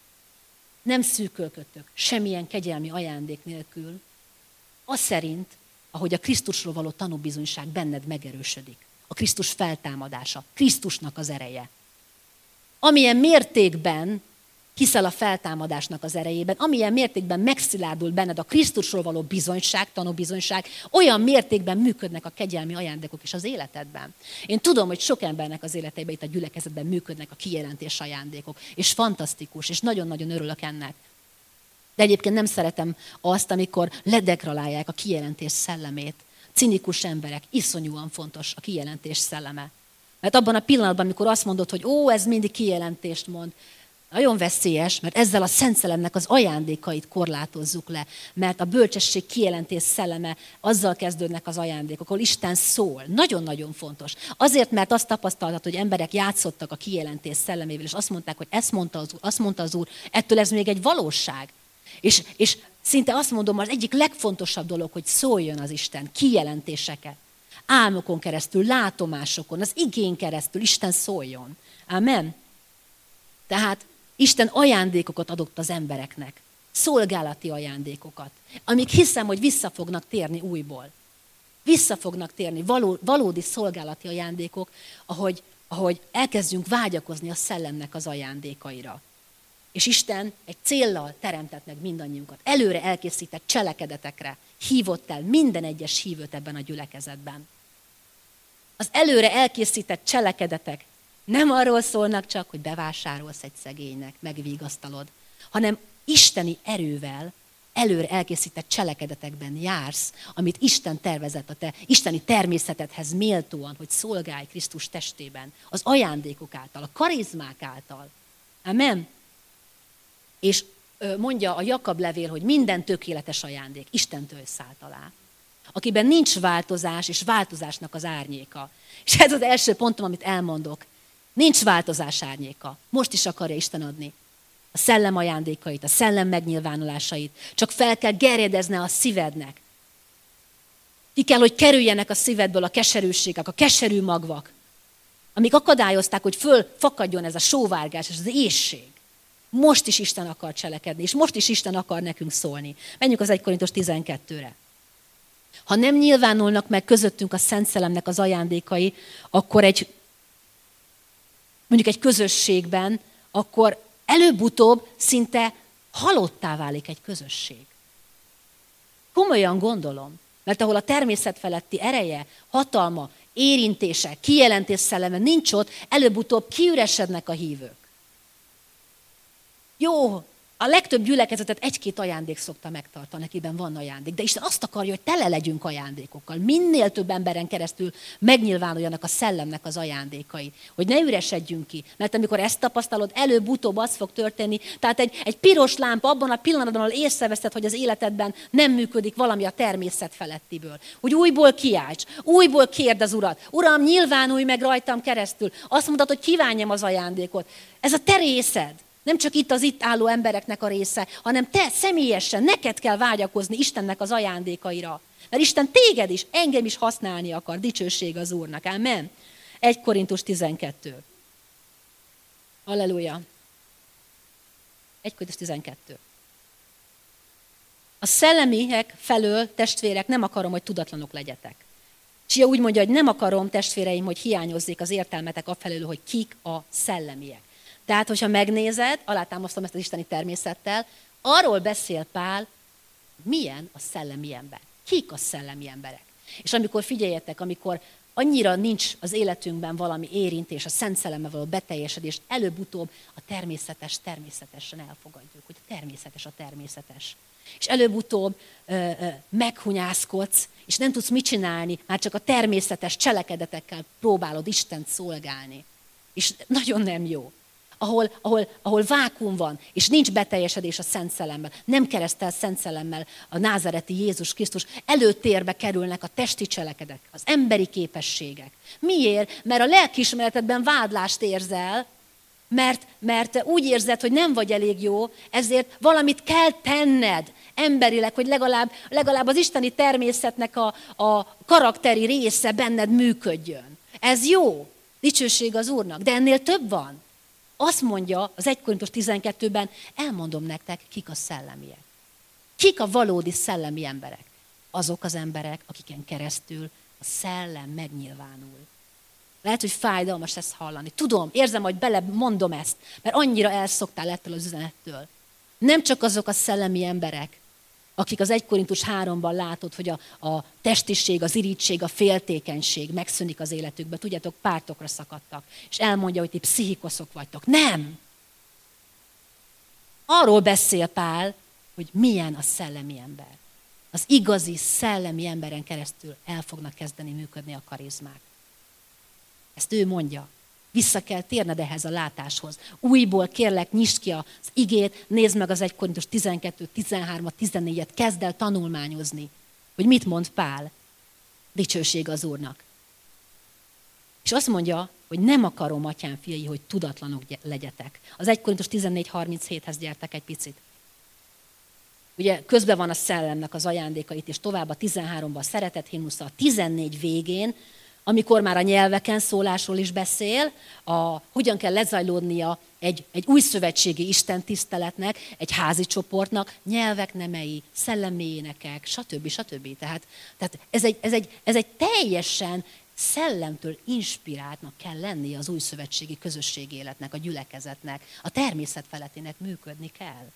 Nem szűkölködtök semmilyen kegyelmi ajándék nélkül, az szerint, ahogy a Krisztusról való tanúbizonyság benned megerősödik. A Krisztus feltámadása, Krisztusnak az ereje. Amilyen mértékben hiszel a feltámadásnak az erejében, amilyen mértékben megszilárdul benned a Krisztusról való bizonyság, tanúbizonyság, olyan mértékben működnek a kegyelmi ajándékok is az életedben. Én tudom, hogy sok embernek az életeiben, itt a gyülekezetben működnek a kijelentés ajándékok, és fantasztikus, és nagyon-nagyon örülök ennek. De egyébként nem szeretem azt, amikor ledegralálják a kijelentés szellemét. Cinikus emberek, iszonyúan fontos a kijelentés szelleme. Mert abban a pillanatban, amikor azt mondod, hogy ó, ez mindig kijelentést mond, nagyon veszélyes, mert ezzel a Szent Szellemnek az ajándékait korlátozzuk le. Mert a bölcsesség kijelentés szelleme, azzal kezdődnek az ajándékok, ahol Isten szól. Nagyon-nagyon fontos. Azért, mert azt tapasztaltad, hogy emberek játszottak a kijelentés szellemével, és azt mondták, hogy ezt mondta az Úr, azt mondta az Úr, ettől ez még egy valóság. És, és Szinte azt mondom, az egyik legfontosabb dolog, hogy szóljon az Isten, kijelentéseket. Álmokon keresztül, látomásokon, az igén keresztül Isten szóljon. Amen. Tehát Isten ajándékokat adott az embereknek. Szolgálati ajándékokat, amik hiszem, hogy vissza fognak térni újból. Vissza fognak térni való, valódi szolgálati ajándékok, ahogy, ahogy elkezdjünk vágyakozni a szellemnek az ajándékaira. És Isten egy céllal teremtett meg mindannyiunkat. Előre elkészített cselekedetekre hívott el minden egyes hívőt ebben a gyülekezetben. Az előre elkészített cselekedetek nem arról szólnak csak, hogy bevásárolsz egy szegénynek, megvigasztalod, hanem isteni erővel, előre elkészített cselekedetekben jársz, amit Isten tervezett a te isteni természetedhez méltóan, hogy szolgálj Krisztus testében, az ajándékok által, a karizmák által. Amen. És mondja a Jakab levél, hogy minden tökéletes ajándék Istentől szállt alá, akiben nincs változás, és változásnak az árnyéka. És ez az első pontom, amit elmondok. Nincs változás árnyéka. Most is akarja Isten adni a szellem ajándékait, a szellem megnyilvánulásait. Csak fel kell gerjedezne a szívednek. Ki kell, hogy kerüljenek a szívedből a keserűségek, a keserű magvak, amik akadályozták, hogy fölfakadjon ez a sóvárgás és az éhség. Most is Isten akar cselekedni, és most is Isten akar nekünk szólni. Menjünk az egy Korintus tizenkettőre. Ha nem nyilvánulnak meg közöttünk a Szent Szellemnek az ajándékai, akkor egy, mondjuk egy közösségben, akkor előbb-utóbb szinte halottá válik egy közösség. Komolyan gondolom, mert ahol a természet feletti ereje, hatalma, érintése, kijelentés szelleme nincs ott, előbb-utóbb kiüresednek a hívők. Jó, a legtöbb gyülekezetet egy-két ajándék szokta megtartani, akiben van ajándék, de Isten azt akarja, hogy tele legyünk ajándékokkal. Minél több emberen keresztül megnyilvánuljanak a szellemnek az ajándékai, hogy ne üresedjünk ki. Mert amikor ezt tapasztalod, előbb-utóbb az fog történni, tehát egy, egy piros lámpa abban a pillanatban, ahol észreveszed, hogy az életedben nem működik valami a természet felettiből. Hogy újból kiálts, újból kérd az Urat. Uram, nyilvánulj meg rajtam keresztül. Azt mondod, hogy kívánjam az ajándékot. Ez a te részed. Nem csak itt az itt álló embereknek a része, hanem te személyesen, neked kell vágyakozni Istennek az ajándékaira. Mert Isten téged is, engem is használni akar, dicsőség az Úrnak. Amen. egy Korintus tizenkettő. Halleluja. egy Korintus tizenkettő. A szellemiek felől, testvérek, nem akarom, hogy tudatlanok legyetek. És úgy mondja, hogy nem akarom, testvéreim, hogy hiányozzék az értelmetek afelől, hogy kik a szellemiek. Tehát, hogyha megnézed, alátámasztom ezt az isteni természettel, arról beszél Pál, milyen a szellemi ember. Kik a szellemi emberek. És amikor figyeljetek, amikor annyira nincs az életünkben valami érintés, a Szent Szellemmel való beteljesedés, előbb-utóbb a természetes természetesen elfogadjuk, hogy a természetes a természetes. És előbb-utóbb ö, ö, meghunyászkodsz, és nem tudsz mit csinálni, már csak a természetes cselekedetekkel próbálod Istent szolgálni. És nagyon nem jó. Ahol, ahol, ahol vákuum van, és nincs beteljesedés a Szent Szellemmel, nem keresztel Szent Szellemmel a názareti Jézus Krisztus, előtérbe kerülnek a testi cselekedek, az emberi képességek. Miért? Mert a lelkiismeretedben vádlást érzel, mert, mert úgy érzed, hogy nem vagy elég jó, ezért valamit kell tenned emberileg, hogy legalább, legalább az isteni természetnek a, a karakteri része benned működjön. Ez jó, dicsőség az Úrnak, de ennél több van. Azt mondja az egy Korintus tizenkettőben, elmondom nektek, kik a szellemiek. Kik a valódi szellemi emberek? Azok az emberek, akiken keresztül a szellem megnyilvánul. Lehet, hogy fájdalmas ezt hallani. Tudom, érzem, hogy bele mondom ezt, mert annyira elszoktál ettől az üzenettől. Nem csak azok a szellemi emberek, akik az egy Korintus háromban látod, hogy a, a testiség, az irigység, a féltékenység megszűnik az életükbe. Tudjátok, pártokra szakadtak. És elmondja, hogy ti pszichikoszok vagytok. Nem! Arról beszél Pál, hogy milyen a szellemi ember. Az igazi szellemi emberen keresztül el fognak kezdeni működni a karizmák. Ezt ő mondja. Vissza kell térned ehhez a látáshoz. Újból kérlek, nyisd ki az igét, nézd meg az egy Korintus tizenkettő, tizenhárom, tizennégyet, kezd el tanulmányozni, hogy mit mond Pál. Dicsőség az Úrnak. És azt mondja, hogy nem akarom, atyám fiai, hogy tudatlanok legyetek. Az egy Korintus tizennégy harminchéthez gyertek egy picit. ugye közben van a szellemnek az ajándékait, és tovább a tizenháromban a szeretet himnusza, a tizennégy végén, amikor már a nyelveken szólásról is beszél, a, hogyan kell lezajlódnia egy, egy új szövetségi istentiszteletnek, egy házi csoportnak, nyelvek nemei, szellemi énekek, stb. stb. Tehát, tehát ez, egy, ez, egy, ez egy teljesen szellemtől inspiráltnak kell lennie az új szövetségi közösségi életnek, a gyülekezetnek, a természet felettének működni kell.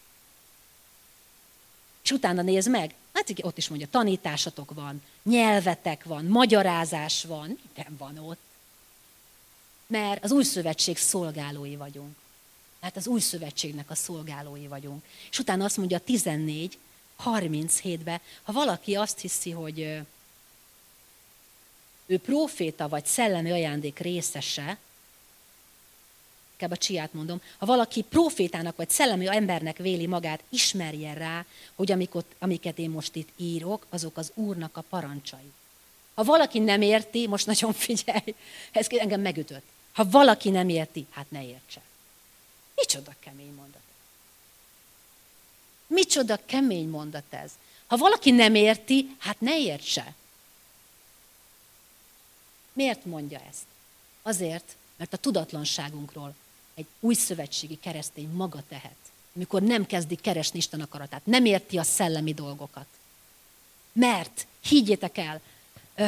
És utána nézd meg, hát ott is mondja, tanításatok van, nyelvetek van, magyarázás van, minden van ott. Mert az új szövetség szolgálói vagyunk. Hát az új szövetségnek a szolgálói vagyunk. És utána azt mondja a tizennégy harminchétben, ha valaki azt hiszi, hogy ő próféta vagy szellemi ajándék részese, inkább a csiát mondom, ha valaki prófétának vagy szellemi embernek véli magát, ismerjen rá, hogy amiket, amiket én most itt írok, azok az Úrnak a parancsai. Ha valaki nem érti, most nagyon figyelj, ez engem megütött. Ha valaki nem érti, hát ne értse. Micsoda kemény mondat. Micsoda kemény mondat ez. Ha valaki nem érti, hát ne értse. Miért mondja ezt? Azért, mert a tudatlanságunkról egy új szövetségi keresztény maga tehet, amikor nem kezdi keresni Isten akaratát, nem érti a szellemi dolgokat. Mert, higgyétek el, öh,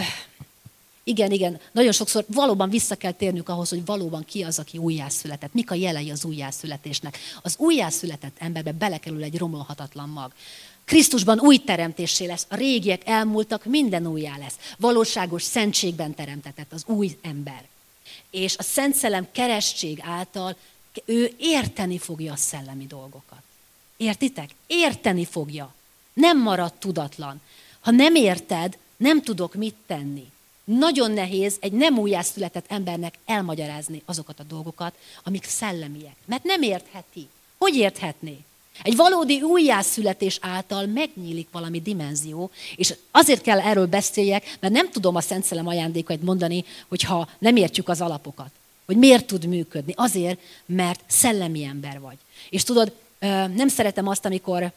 igen, igen, nagyon sokszor valóban vissza kell térnünk ahhoz, hogy valóban ki az, aki újjászületett. Mik a jelei az újjászületésnek? Az újjászületett emberbe belekerül egy romolhatatlan mag. Krisztusban új teremtésé lesz, a régiek elmúltak, minden újjá lesz. Valóságos szentségben teremtetett az új ember. És a Szent Szellem keresztség által ő érteni fogja a szellemi dolgokat. Értitek? Érteni fogja. Nem marad tudatlan. Ha nem érted, nem tudok mit tenni. Nagyon nehéz egy nem újjászületett embernek elmagyarázni azokat a dolgokat, amik szellemiek. Mert nem értheti. Hogy érthetné? Egy valódi újjászületés által megnyílik valami dimenzió, és azért kell erről beszéljek, mert nem tudom a Szent Szellem ajándékait mondani, hogyha nem értjük az alapokat. Hogy miért tud működni? Azért, mert szellemi ember vagy. És tudod, nem szeretem azt, amikor,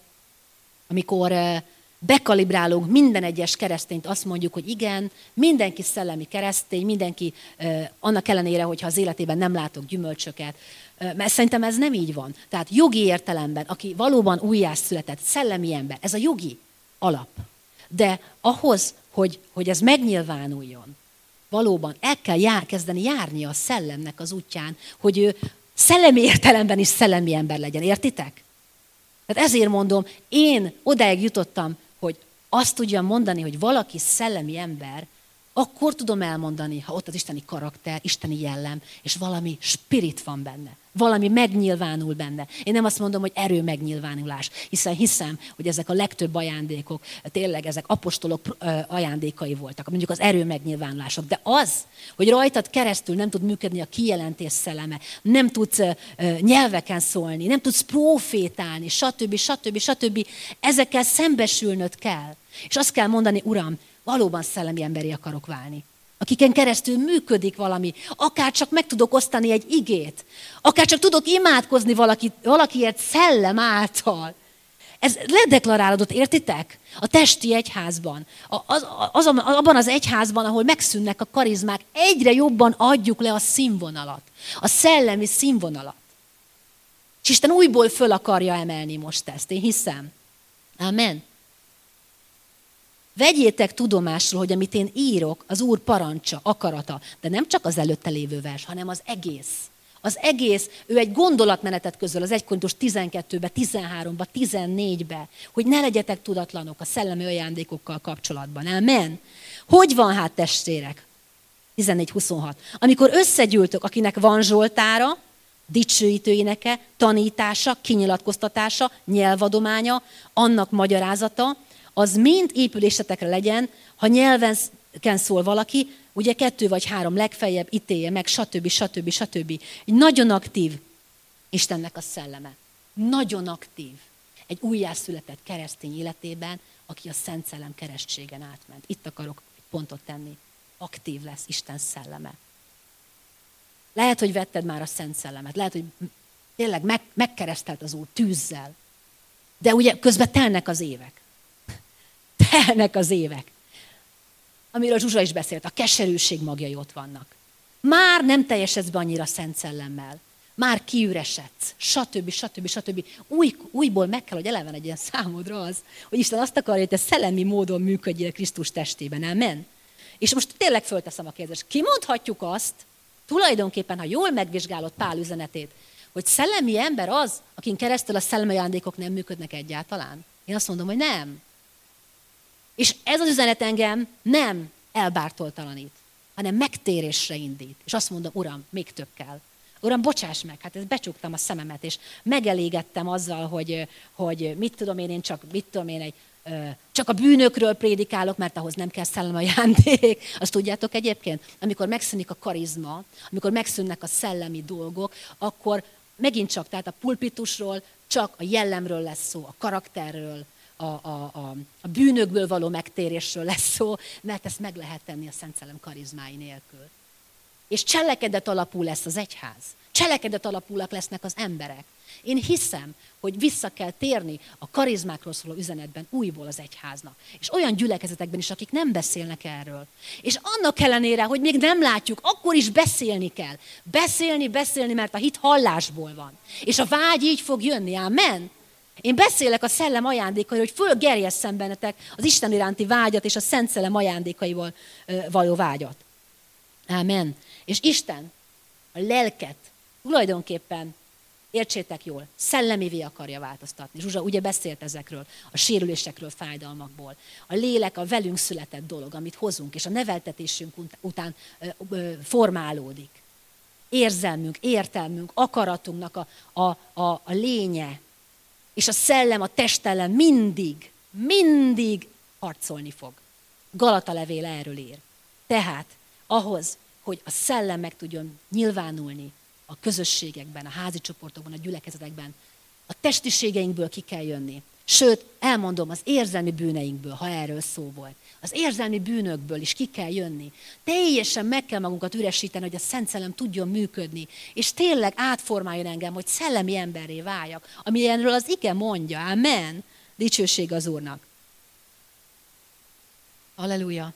amikor bekalibrálunk minden egyes keresztényt, azt mondjuk, hogy igen, mindenki szellemi keresztény, mindenki annak ellenére, hogyha az életében nem látok gyümölcsöket, mert szerintem ez nem így van. Tehát jogi értelemben, aki valóban újjászületett, szellemi ember, ez a jogi alap. De ahhoz, hogy, hogy ez megnyilvánuljon, valóban el kell jár, kezdeni járni a szellemnek az útján, hogy ő szellemi értelemben is szellemi ember legyen. Értitek? Tehát ezért mondom, én odáig jutottam, hogy azt tudjam mondani, hogy valaki szellemi ember, akkor tudom elmondani, ha ott az isteni karakter, isteni jellem, és valami spirit van benne. Valami megnyilvánul benne. Én nem azt mondom, hogy erő megnyilvánulás, hiszen hiszem, hogy ezek a legtöbb ajándékok, tényleg ezek apostolok ajándékai voltak, mondjuk az erő megnyilvánulások. De az, hogy rajtad keresztül nem tud működni a kijelentés szelleme, nem tudsz nyelveken szólni, nem tudsz profétálni, stb. stb. stb. Ezekkel szembesülnöd kell. És azt kell mondani, Uram, valóban szellemi emberi akarok válni. Akiken keresztül működik valami, akár csak meg tudok osztani egy igét, akár csak tudok imádkozni valaki, valakiért szellem által. Ez ledeklarálódott, értitek? A testi egyházban, az, az, abban az egyházban, ahol megszűnnek a karizmák, egyre jobban adjuk le a színvonalat, a szellemi színvonalat. És Isten újból föl akarja emelni most ezt, én hiszem. Amen. Vegyétek tudomásról, hogy amit én írok, az Úr parancsa, akarata, de nem csak az előtte lévő vers, hanem az egész. Az egész, ő egy gondolatmenetet közöl az egy Korintus tizenkettőben, tizenháromban, tizennégyben, hogy ne legyetek tudatlanok a szellemi ajándékokkal kapcsolatban. Amen. Hogy van hát, testvérek? tizennégy huszonhat. Amikor összegyűltök, akinek van zsoltára, dicsőítő éneke, tanítása, kinyilatkoztatása, nyelvadománya, annak magyarázata, az mind épülésetekre legyen, ha nyelven szól valaki, ugye kettő vagy három legfeljebb ítélje meg, stb. stb. stb. Egy nagyon aktív Istennek a szelleme. Nagyon aktív. Egy újjászületett keresztény életében, aki a Szent Szellem keresztségen átment. Itt akarok egy pontot tenni. Aktív lesz Isten szelleme. Lehet, hogy vetted már a Szent Szellemet. Lehet, hogy tényleg meg, megkeresztelt az Úr tűzzel. De ugye közben telnek az évek. Telnek az évek. Amiről Zsuzsa is beszélt, a keserűség magjai ott vannak. Már nem teljesedsz be annyira Szent Szellemmel. Már kiüresedsz, stb. stb. stb. Új, újból meg kell, hogy eleven egy ilyen számodra az, hogy Isten azt akarja, hogy te szellemi módon működjél Krisztus testében. Amen. És most tényleg fölteszem a kérdést. Kimondhatjuk azt, tulajdonképpen, ha jól megvizsgálod Pál üzenetét, hogy szellemi ember az, akin keresztül a szellemi ajándékok nem működnek egyáltalán? Én azt mondom, hogy nem. És ez az üzenet engem nem elbártoltalanít, hanem megtérésre indít. És azt mondom, Uram, még több kell. Uram, bocsáss meg, hát ezt becsuktam a szememet, és megelégettem azzal, hogy, hogy mit tudom én, én csak, mit tudom én, egy, csak a bűnökről prédikálok, mert ahhoz nem kell szellemi ajándék. Azt tudjátok egyébként, amikor megszűnik a karizma, amikor megszűnnek a szellemi dolgok, akkor megint csak, tehát a pulpitusról csak a jellemről lesz szó, a karakterről, a, a, a, a bűnökből való megtérésről lesz szó, mert ezt meg lehet tenni a Szent Szellem karizmái nélkül. És cselekedet alapú lesz az egyház. Cselekedet alapúak lesznek az emberek. Én hiszem, hogy vissza kell térni a karizmákról szóló üzenetben újból az egyháznak. És olyan gyülekezetekben is, akik nem beszélnek erről. És annak ellenére, hogy még nem látjuk, akkor is beszélni kell. Beszélni, beszélni, mert a hit hallásból van. És a vágy így fog jönni, amen. Én beszélek a szellem ajándékairól, hogy fölgerjesszem bennetek az Isten iránti vágyat és a Szent Szellem ajándékaival való vágyat. Amen. És Isten a lelket tulajdonképpen, értsétek jól, szellemivé akarja változtatni. Zsuzsa ugye beszélt ezekről, a sérülésekről, fájdalmakból. A lélek a velünk született dolog, amit hozunk, és a neveltetésünk után formálódik. Érzelmünk, értelmünk, akaratunknak a, a, a, a lénye, és a szellem, a test ellen mindig, mindig harcolni fog. Galata levél erről ír. Tehát ahhoz, hogy a szellem meg tudjon nyilvánulni a közösségekben, a házi csoportokban, a gyülekezetekben, a testiségeinkből ki kell jönni. Sőt, elmondom, az érzelmi bűneinkből, ha erről szó volt. Az érzelmi bűnökből is ki kell jönni. Teljesen meg kell magunkat üresíteni, hogy a Szent Szellem tudjon működni, és tényleg átformáljon engem, hogy szellemi emberré váljak, amilyenről az ige mondja. Amen. Dicsőség az Úrnak. Halleluja.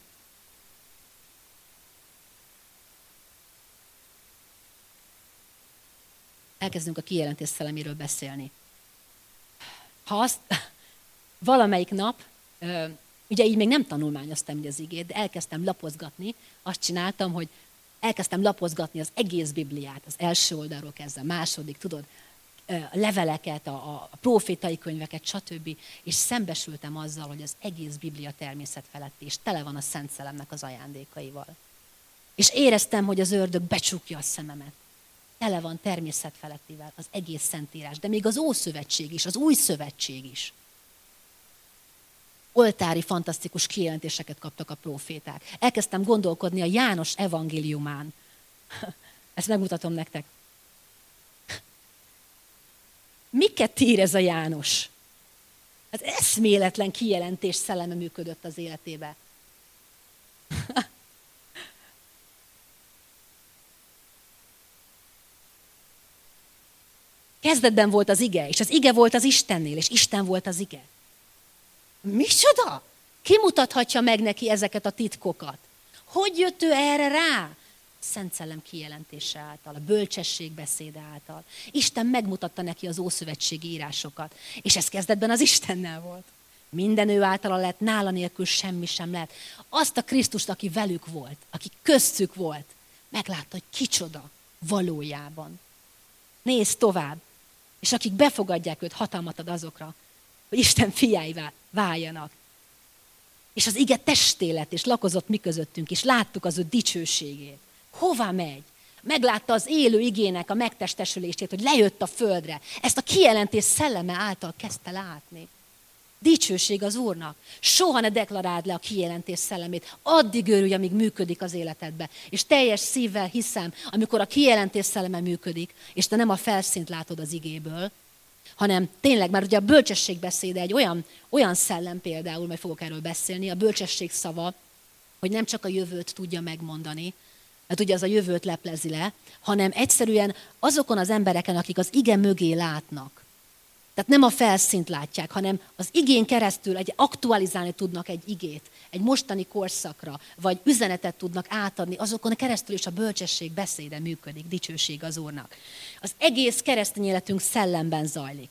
Elkezdünk a kijelentés szelleméről beszélni. Ha azt valamelyik nap, ugye így még nem tanulmányoztam így az igét, de elkezdtem lapozgatni, azt csináltam, hogy elkezdtem lapozgatni az egész Bibliát, az első oldalról kezdve, a második, tudod, a leveleket, a, a profétai könyveket, stb. És szembesültem azzal, hogy az egész Biblia természet feletti, és tele van a Szent Szellemnek az ajándékaival. És éreztem, hogy az ördög becsukja a szememet. Tele van természet felettivel az egész Szentírás, de még az Ószövetség is, az Új Szövetség is. Oltári, fantasztikus kijelentéseket kaptak a próféták. Elkezdtem gondolkodni a János evangéliumán. Ezt megmutatom nektek. Miket ír ez a János? Ez eszméletlen kijelentés szelleme működött az életébe. Kezdetben volt az ige, és az ige volt az Istennél, és Isten volt az ige. Micsoda? Ki mutathatja meg neki ezeket a titkokat? Hogy jött ő erre rá? Szent Szellem kijelentése által, a bölcsesség beszéde által. Isten megmutatta neki az ószövetségi írásokat, és ez kezdetben az Istennel volt. Minden ő általa lett, nála nélkül semmi sem lett. Azt a Krisztust, aki velük volt, aki köztük volt, meglátta, hogy kicsoda valójában. Nézd tovább, és akik befogadják őt, hatalmat ad azokra, hogy Isten fiáivá váljanak. És az ige testé lett, és lakozott mi közöttünk, és láttuk az ő dicsőségét. Hova megy? Meglátta az élő igének a megtestesülését, hogy lejött a földre. Ezt a kijelentés szelleme által kezdte látni. Dicsőség az Úrnak. Soha ne deklaráld le a kijelentés szellemét. Addig örülj, amíg működik az életedbe. És teljes szívvel hiszem, amikor a kijelentés szelleme működik, és te nem a felszínt látod az igéből, hanem tényleg, mert ugye a bölcsesség beszéde egy olyan, olyan szellem például, majd fogok erről beszélni, a bölcsesség szava, hogy nem csak a jövőt tudja megmondani, mert ugye az a jövőt leplezi le, hanem egyszerűen azokon az embereken, akik az ige mögé látnak, Tehát nem a felszínt látják, hanem az igén keresztül egy aktualizálni tudnak egy igét, egy mostani korszakra, vagy üzenetet tudnak átadni, azokon keresztül is a bölcsesség beszéde működik, dicsőség az Úrnak. Az egész keresztény életünk szellemben zajlik.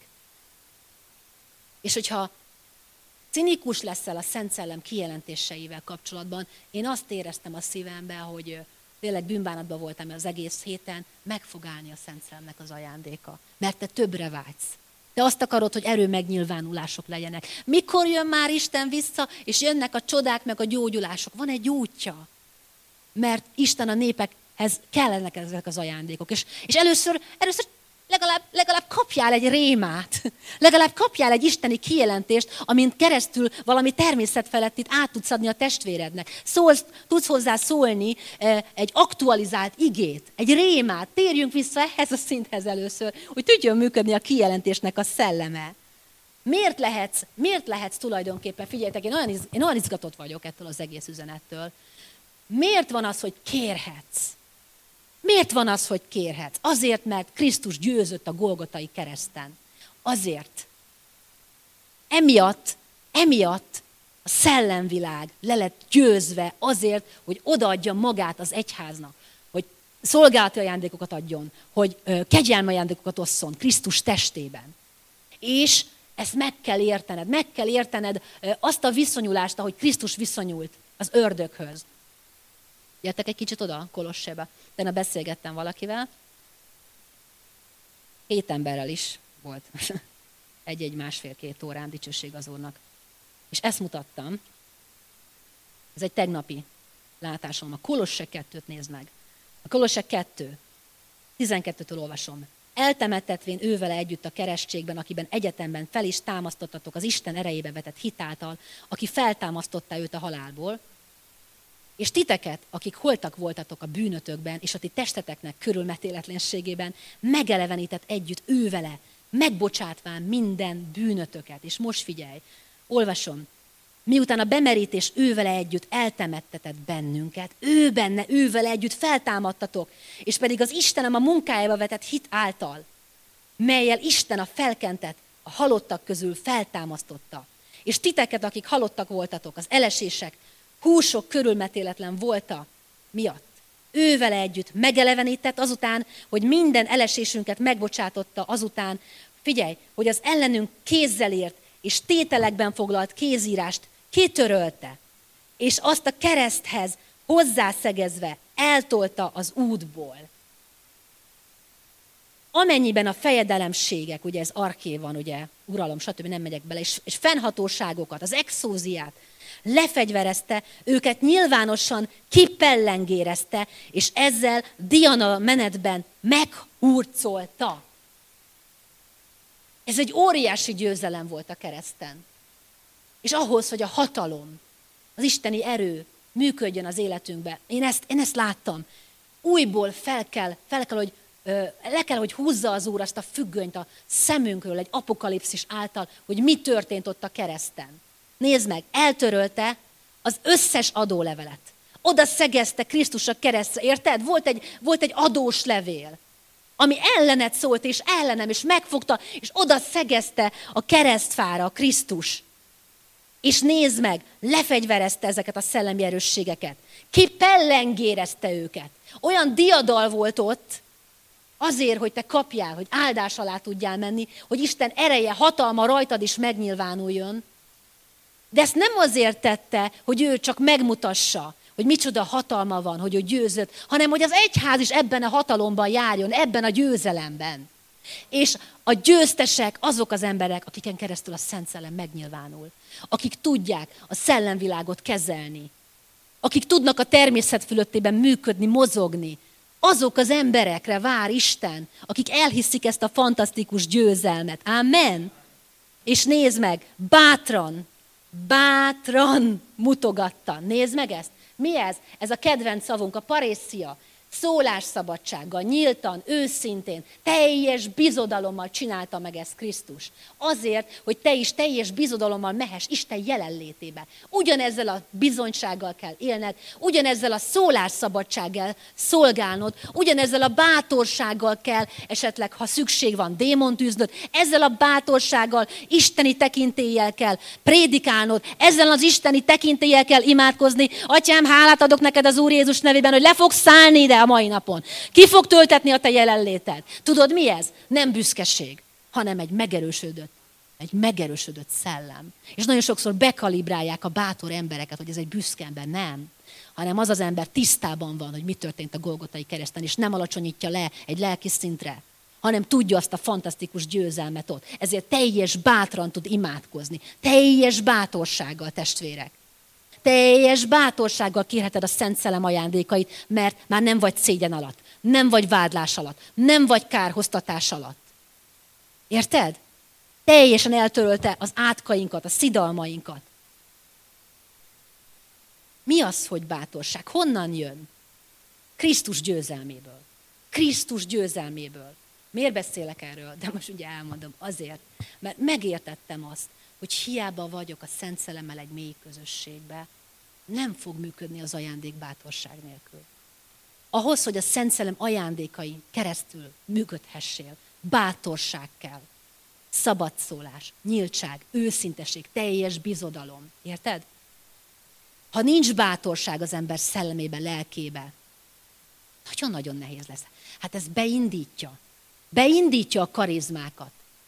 És hogyha cinikus leszel a Szent Szellem kijelentéseivel kapcsolatban, én azt éreztem a szívemben, hogy tényleg bűnbánatban voltam az egész héten, meg fog állni a Szent Szellemnek az ajándéka. Mert te többre vágysz. Te azt akarod, hogy erő megnyilvánulások legyenek. Mikor jön már Isten vissza, és jönnek a csodák, meg a gyógyulások? Van egy útja. Mert Isten a népekhez kellenek ezek az ajándékok. És, és először, először legalább, legalább kapjál egy rémát. Legalább kapjál egy isteni kijelentést, amint keresztül valami természetfelettit át tudsz adni a testvérednek. Szólsz, tudsz hozzá szólni egy aktualizált igét, egy rémát. Térjünk vissza ehhez a szinthez először, hogy tudjon működni a kijelentésnek a szelleme. Miért lehetsz, miért lehetsz tulajdonképpen, figyeljetek, én olyan, iz, én olyan izgatott vagyok ettől az egész üzenettől. Miért van az, hogy kérhetsz? Miért van az, hogy kérhetsz? Azért, mert Krisztus győzött a Golgotai kereszten. Azért. Emiatt, emiatt a szellemvilág le lett győzve azért, hogy odaadja magát az egyháznak, hogy szolgálati ajándékokat adjon, hogy kegyelmi ajándékokat osszon Krisztus testében. És ezt meg kell értened, meg kell értened azt a viszonyulást, ahogy Krisztus viszonyult az ördöghöz. Jöttek egy kicsit oda, Kolossébe. Tegnap beszélgettem valakivel. Két emberrel is volt. Egy-egy másfél-két órán, dicsőség az Úrnak. És ezt mutattam. Ez egy tegnapi látásom. A Kolosse kettőt nézd meg. A Kolosse kettő. tizenkettőtől olvasom. Eltemettetvén ő vele együtt a keresztségben, akiben egyetemben fel is támasztottatok az Isten erejébe vetett hitáltal, aki feltámasztotta őt a halálból, és titeket, akik holtak voltatok a bűnötökben, és a ti testeteknek körülmetéletlenségében, megelevenített együtt ő vele, megbocsátván minden bűnötöket. És most figyelj, olvasom. Miután a bemerítés ő vele együtt eltemettetett bennünket, ő benne, ő vele együtt feltámadtatok, és pedig az Istenem a munkájába vetett hit által, melyel Isten a felkentet a halottak közül feltámasztotta. És titeket, akik halottak voltatok, az elesések, húsok körülmetéletlen volta miatt. Ő vele együtt megelevenített azután, hogy minden elesésünket megbocsátotta azután, figyelj, hogy az ellenünk kézzel ért és tételekben foglalt kézírást kitörölte, és azt a kereszthez hozzászegezve eltolta az útból. Amennyiben a fejedelemségek, ugye ez arché van, ugye, uralom, stb. Nem megyek bele, és, és fennhatóságokat, az exóziát lefegyverezte, őket nyilvánosan kipellengérezte, és ezzel Diana menetben meghurcolta. Ez egy óriási győzelem volt a kereszten. És ahhoz, hogy a hatalom, az isteni erő működjön az életünkben, én ezt, én ezt láttam. Újból fel kell, fel kell, hogy ö, le kell, hogy húzza az Úr azt a függönyt a szemünkről egy apokalipszis által, hogy mi történt ott a kereszten. Nézd meg, eltörölte az összes adólevelet. Oda szegezte Krisztus a keresztre, érted? Volt egy, volt egy adós levél, ami ellened szólt, és ellenem, és megfogta, és oda szegezte a keresztfára a Krisztus. És nézd meg, lefegyverezte ezeket a szellemi erősségeket. Kipellengérezte őket. Olyan diadal volt ott, azért, hogy te kapjál, hogy áldás alá tudjál menni, hogy Isten ereje, hatalma rajtad is megnyilvánuljon. De ezt nem azért tette, hogy ő csak megmutassa, hogy micsoda hatalma van, hogy ő győzött, hanem hogy az egyház is ebben a hatalomban járjon, ebben a győzelemben. És a győztesek azok az emberek, akiken keresztül a Szent Szellem megnyilvánul. Akik tudják a szellemvilágot kezelni. Akik tudnak a természet fölöttében működni, mozogni. Azok az emberekre vár Isten, akik elhiszik ezt a fantasztikus győzelmet. Amen. És nézd meg, bátran, bátran mutogatta. Nézd meg ezt. Mi ez? Ez a kedvenc szavunk, a parészia. Szólásszabadsággal, nyíltan, őszintén, teljes bizodalommal csinálta meg ezt Krisztus. Azért, hogy te is teljes bizodalommal mehess Isten jelenlétébe. Ugyanezzel a bizonysággal kell élned, ugyanezzel a szólásszabadsággal szolgálnod, ugyanezzel a bátorsággal kell, esetleg ha szükség van, démont űznöd, ezzel a bátorsággal, isteni tekintéllyel kell prédikálnod, ezzel az isteni tekintéllyel kell imádkozni. Atyám, hálát adok neked az Úr Jézus nevében, hogy le fogsz szállni ide a mai napon. Ki fog töltetni a te jelenléted? Tudod mi ez? Nem büszkeség, hanem egy megerősödött, egy megerősödött szellem. És nagyon sokszor bekalibrálják a bátor embereket, hogy ez egy büszke ember. Nem. Hanem az az ember tisztában van, hogy mi történt a Golgotai kereszten, és nem alacsonyítja le egy lelki szintre, hanem tudja azt a fantasztikus győzelmet ott. Ezért teljes bátran tud imádkozni. Teljes bátorsággal, testvérek. Teljes bátorsággal kérheted a Szent Szellem ajándékait, mert már nem vagy szégyen alatt, nem vagy vádlás alatt, nem vagy kárhoztatás alatt. Érted? Teljesen eltörölte az átkainkat, a szidalmainkat. Mi az, hogy bátorság? Honnan jön? Krisztus győzelméből. Krisztus győzelméből. Miért beszélek erről? De most ugye elmondom. Azért, mert megértettem azt, hogy hiába vagyok a Szent Szellemmel egy mély közösségbe, nem fog működni az ajándék bátorság nélkül. Ahhoz, hogy a Szent Szellem ajándékai keresztül működhessél, bátorság kell. Szabadszólás, nyíltság, őszinteség, teljes bizodalom. Érted? Ha nincs bátorság az ember szellemébe, lelkébe, nagyon-nagyon nehéz lesz. Hát ez beindítja. Beindítja a karizmákat.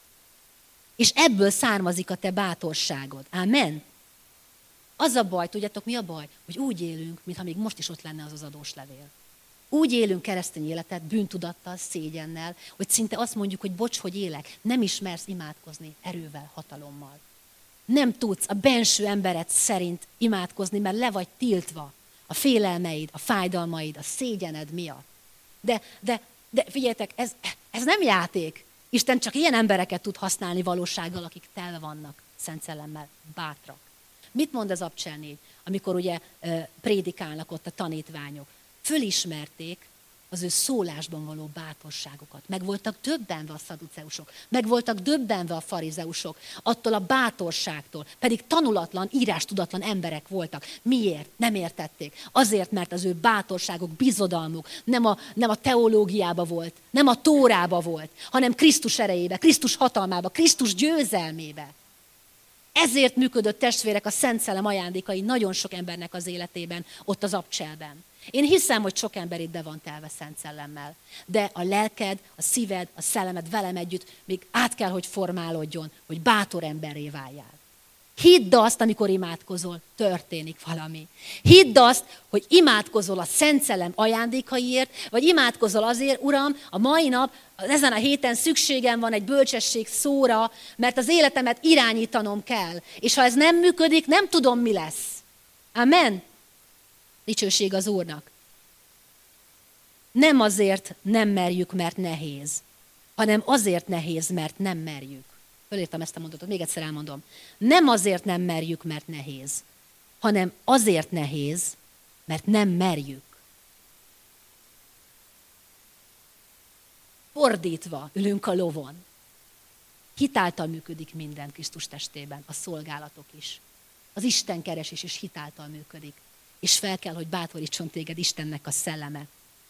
És ebből származik a te bátorságod. Amen. Az a baj, tudjátok mi a baj? Hogy úgy élünk, mintha még most is ott lenne az az adós levél. Úgy élünk keresztény életet, bűntudattal, szégyennel, hogy szinte azt mondjuk, hogy bocs, hogy élek. Nem ismersz imádkozni erővel, hatalommal. Nem tudsz a benső embered szerint imádkozni, mert le vagy tiltva a félelmeid, a fájdalmaid, a szégyened miatt. De, de, de figyeljetek, ez, ez nem játék. Isten csak ilyen embereket tud használni valósággal, akik telve vannak Szent Szellemmel, bátrak. Mit mond az Abcsel négy, amikor ugye prédikálnak ott a tanítványok? Fölismerték az ő szólásban való bátorságokat. Meg voltak döbbenve a szaduceusok, meg voltak döbbenve a farizeusok, attól a bátorságtól, pedig tanulatlan, írástudatlan emberek voltak. Miért? Nem értették. Azért, mert az ő bátorságok, bizodalmuk nem a, nem a teológiába volt, nem a tórába volt, hanem Krisztus erejébe, Krisztus hatalmába, Krisztus győzelmébe. Ezért működött, testvérek, a Szent Szellem ajándékai nagyon sok embernek az életében, ott az Abcselben. Én hiszem, hogy sok ember itt be van telve Szent Szellemmel. De a lelked, a szíved, a szellemed velem együtt még át kell, hogy formálódjon, hogy bátor emberré váljál. Hidd azt, amikor imádkozol, történik valami. Hidd azt, hogy imádkozol a Szent Szellem ajándékaiért, vagy imádkozol azért, Uram, a mai nap, ezen a héten szükségem van egy bölcsesség szóra, mert az életemet irányítanom kell. És ha ez nem működik, nem tudom, mi lesz. Amen. Dicsőség az Úrnak. Nem azért nem merjük, mert nehéz, hanem azért nehéz, mert nem merjük. Fölírtam ezt a mondatot, még egyszer elmondom. Nem azért nem merjük, mert nehéz, hanem azért nehéz, mert nem merjük. Fordítva ülünk a lovon. Hitáltal működik minden Krisztus testében, a szolgálatok is. Az Isten keresés is hitáltal működik. És fel kell, hogy bátorítson téged Istennek a szelleme.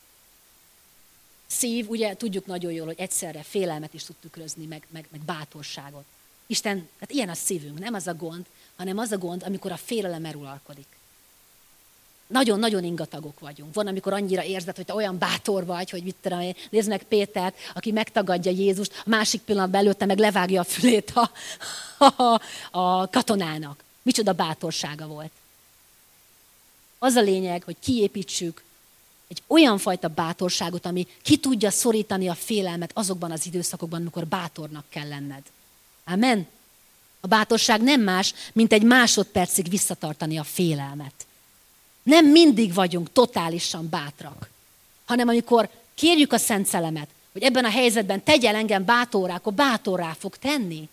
Szív, ugye tudjuk nagyon jól, hogy egyszerre félelmet is tud tükrözni, meg, meg, meg bátorságot. Isten, hát ilyen a szívünk, nem az a gond, hanem az a gond, amikor a félelem uralkodik. Nagyon-nagyon ingatagok vagyunk. Van, amikor annyira érzed, hogy te olyan bátor vagy, hogy mit tudom, nézd meg Pétert, aki megtagadja Jézust, a másik pillanatban előtte meg levágja a fülét a, a, a katonának. Micsoda bátorsága volt. Az a lényeg, hogy kiépítsük egy olyan fajta bátorságot, ami ki tudja szorítani a félelmet azokban az időszakokban, amikor bátornak kell lenned. Amen? A bátorság nem más, mint egy másodpercig visszatartani a félelmet. Nem mindig vagyunk totálisan bátrak, hanem amikor kérjük a Szent Szellemet, hogy ebben a helyzetben tegyen engem bátorrá, akkor bátorrá fog tenni.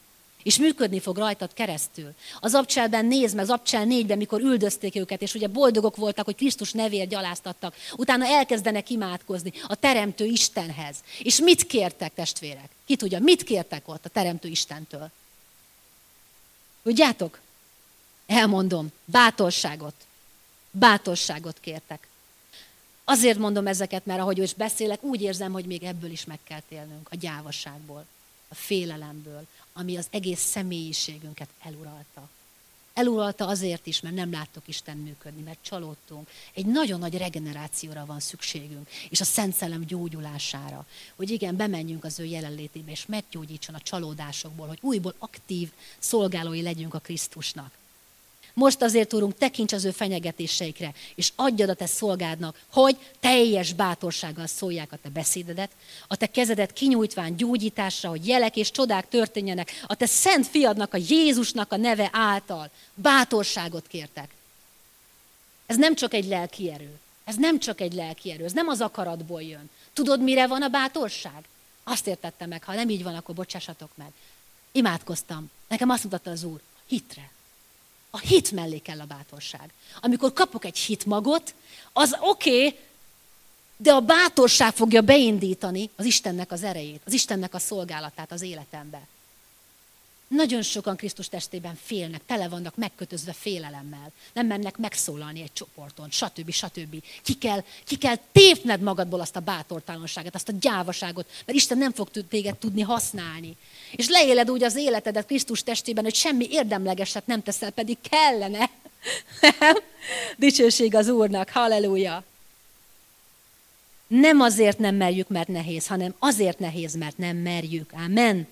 És működni fog rajtad keresztül. Az Abcselben nézd meg, az Abcsel négyben, mikor üldözték őket, és ugye boldogok voltak, hogy Krisztus nevért gyaláztattak. Utána elkezdenek imádkozni a Teremtő Istenhez. És mit kértek, testvérek? Ki tudja, mit kértek ott a Teremtő Istentől? Tudjátok? Elmondom, bátorságot. Bátorságot kértek. Azért mondom ezeket, mert ahogy is beszélek, úgy érzem, hogy még ebből is meg kell térnünk, a gyávaságból, a félelemből, ami az egész személyiségünket eluralta. Eluralta azért is, mert nem láttok Isten működni, mert csalódtunk. Egy nagyon nagy regenerációra van szükségünk, és a Szent Szellem gyógyulására. Hogy igen, bemenjünk az ő jelenlétébe, és meggyógyítson a csalódásokból, hogy újból aktív szolgálói legyünk a Krisztusnak. Most azért, Úrunk, tekints az ő fenyegetéseikre, és adjad a te szolgádnak, hogy teljes bátorsággal szólják a te beszédedet, a te kezedet kinyújtván gyógyításra, hogy jelek és csodák történjenek, a te szent fiadnak, a Jézusnak a neve által. Bátorságot kértek. Ez nem csak egy lelki erő. Ez nem csak egy lelki erő. Ez nem az akaratból jön. Tudod, mire van a bátorság? Azt értettem meg, ha nem így van, akkor bocsássatok meg. Imádkoztam. Nekem azt mutatta az Úr, hitre. A hit mellé kell a bátorság. Amikor kapok egy hitmagot, az oké, okay, de a bátorság fogja beindítani az Istennek az erejét, az Istennek a szolgálatát az életembe. Nagyon sokan Krisztus testében félnek, tele vannak megkötözve félelemmel. Nem mennek megszólalni egy csoporton, stb. stb. Ki kell, ki kell tépned magadból azt a bátortalanságot, azt a gyávaságot, mert Isten nem fog téged tudni használni. És leéled úgy az életedet Krisztus testében, hogy semmi érdemlegeset nem teszel, pedig kellene. Dicsőség az Úrnak, halleluja! Nem azért nem merjük, mert nehéz, hanem azért nehéz, mert nem merjük. Amen.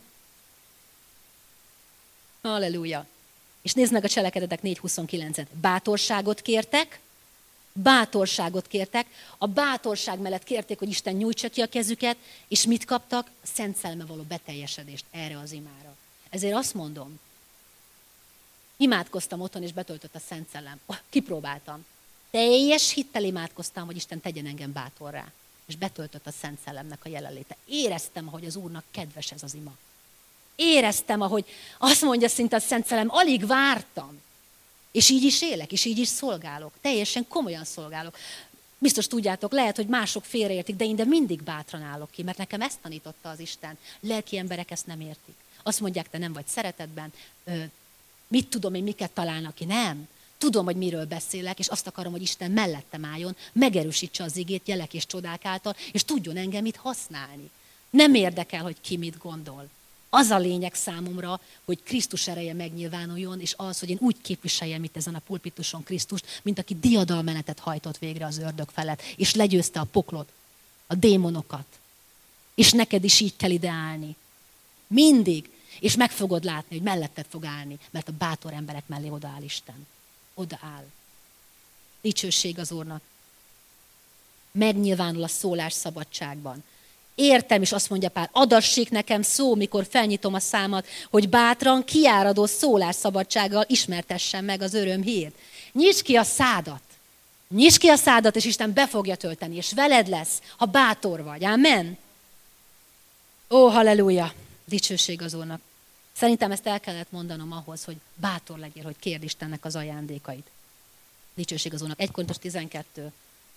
Halleluja. És nézd meg a Cselekedetek négy huszonkilencet. Bátorságot kértek, bátorságot kértek, a bátorság mellett kérték, hogy Isten nyújtsa ki a kezüket, és mit kaptak? A Szent Szelleme való beteljesedést erre az imára. Ezért azt mondom, imádkoztam otthon, és betöltött a Szent Szellem. Oh, kipróbáltam. Teljes hittel imádkoztam, hogy Isten tegyen engem bátorrá. És betöltött a Szent Szellemnek a jelenléte. Éreztem, hogy az Úrnak kedves ez az ima. Éreztem, ahogy azt mondja szinte a Szent Szellem, alig vártam. És így is élek, és így is szolgálok. Teljesen komolyan szolgálok. Biztos tudjátok, lehet, hogy mások félreértik, de én de mindig bátran állok ki, mert nekem ezt tanította az Isten. Lelki emberek ezt nem értik. Azt mondják, te nem vagy szeretetben, mit tudom én, miket találnak ki. Nem. Tudom, hogy miről beszélek, és azt akarom, hogy Isten mellettem álljon, megerősítse az igét jelek és csodák által, és tudjon engem itt használni. Nem érdekel, hogy ki mit gondol. Az a lényeg számomra, hogy Krisztus ereje megnyilvánuljon, és az, hogy én úgy képviseljem itt ezen a pulpituson Krisztust, mint aki diadalmenetet hajtott végre az ördög felett, és legyőzte a poklot, a démonokat. És neked is így kell ide állni. Mindig. És meg fogod látni, hogy melletted fog állni, mert a bátor emberek mellé odaáll Isten. Odaáll. Dicsőség az Úrnak. Megnyilvánul a szólás szabadságban. Értem, és azt mondja Pál, adassék nekem szó, mikor felnyitom a számat, hogy bátran, kiáradó szólásszabadsággal ismertessem meg az öröm hírt. Nyisd ki a szádat. Nyisd ki a szádat, és Isten be fogja tölteni, és veled lesz, ha bátor vagy. Amen. Ó, halleluja! Dicsőség az Úrnak. Szerintem ezt el kellett mondanom ahhoz, hogy bátor legyél, hogy kérd Istennek az ajándékait. Dicsőség az Úrnak. egy Korintus tizenkettő.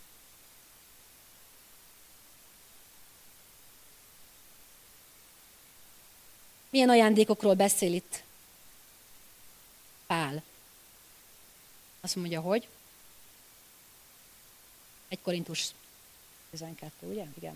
Milyen ajándékokról beszél itt Pál? Azt mondja, hogy? egy Korintus tizenkettő, ugye? Igen.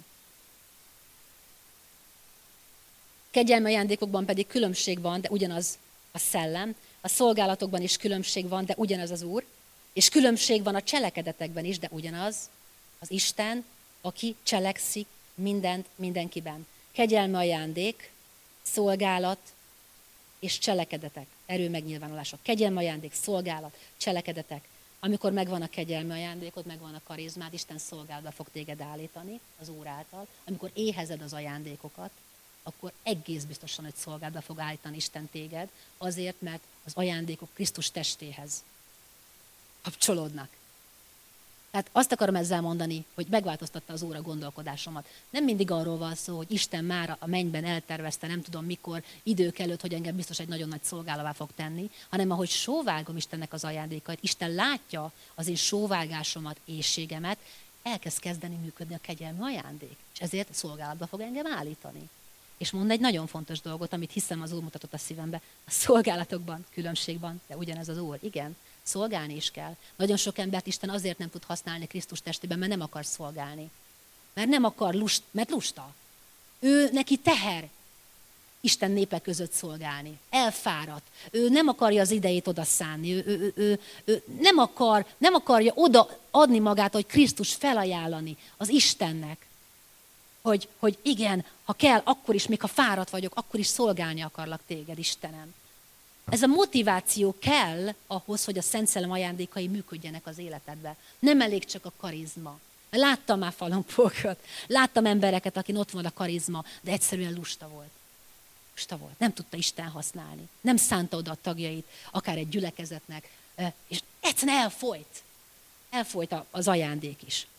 Kegyelmi ajándékokban pedig különbség van, de ugyanaz a szellem. A szolgálatokban is különbség van, de ugyanaz az Úr. És különbség van a cselekedetekben is, de ugyanaz az Isten, aki cselekszik mindent mindenkiben. Kegyelmi ajándék, szolgálat és cselekedetek. Erő megnyilvánulása. Kegyelmi ajándék, szolgálat, cselekedetek. Amikor megvan a kegyelmi ajándékod, megvan a karizmád, Isten szolgálatba fog téged állítani az Úr által. Amikor éhezed az ajándékokat, akkor egész biztosan, hogy szolgálatba fog állítani Isten téged, azért, mert az ajándékok Krisztus testéhez kapcsolódnak. Tehát azt akarom ezzel mondani, hogy megváltoztatta az óra gondolkodásomat. Nem mindig arról van szó, hogy Isten már a mennyben eltervezte, nem tudom mikor, idők előtt, hogy engem biztos egy nagyon nagy szolgálavá fog tenni, hanem ahogy sóvárgom Istennek az ajándékait, Isten látja az én sóvárgásomat, éhségemet, elkezd kezdeni működni a kegyelmi ajándék. És ezért szolgálatba fog engem állítani. És mond egy nagyon fontos dolgot, amit hiszem az Úr mutatott a szívembe. A szolgálatokban különbség van, de ugyanez az Úr. Igen, szolgálni is kell. Nagyon sok embert Isten azért nem tud használni Krisztus testében, mert nem akar szolgálni. Mert nem akar, lust, mert lusta. Ő neki teher Isten népe között szolgálni. Elfáradt. Ő nem akarja az idejét odaszánni. Ő, ő, ő, ő nem, akar, nem akarja oda adni magát, hogy Krisztus felajánlani az Istennek. Hogy, hogy igen, ha kell, akkor is, még ha fáradt vagyok, akkor is szolgálni akarlak téged, Istenem. Ez a motiváció kell ahhoz, hogy a Szent Szellem ajándékai működjenek az életedbe. Nem elég csak a karizma. Láttam már falunpokat, láttam embereket, akin ott van a karizma, de egyszerűen lusta volt. Lusta volt, nem tudta Isten használni. Nem szánta oda a tagjait, akár egy gyülekezetnek, és egyszerűen elfolyt. Elfolyt az ajándék is.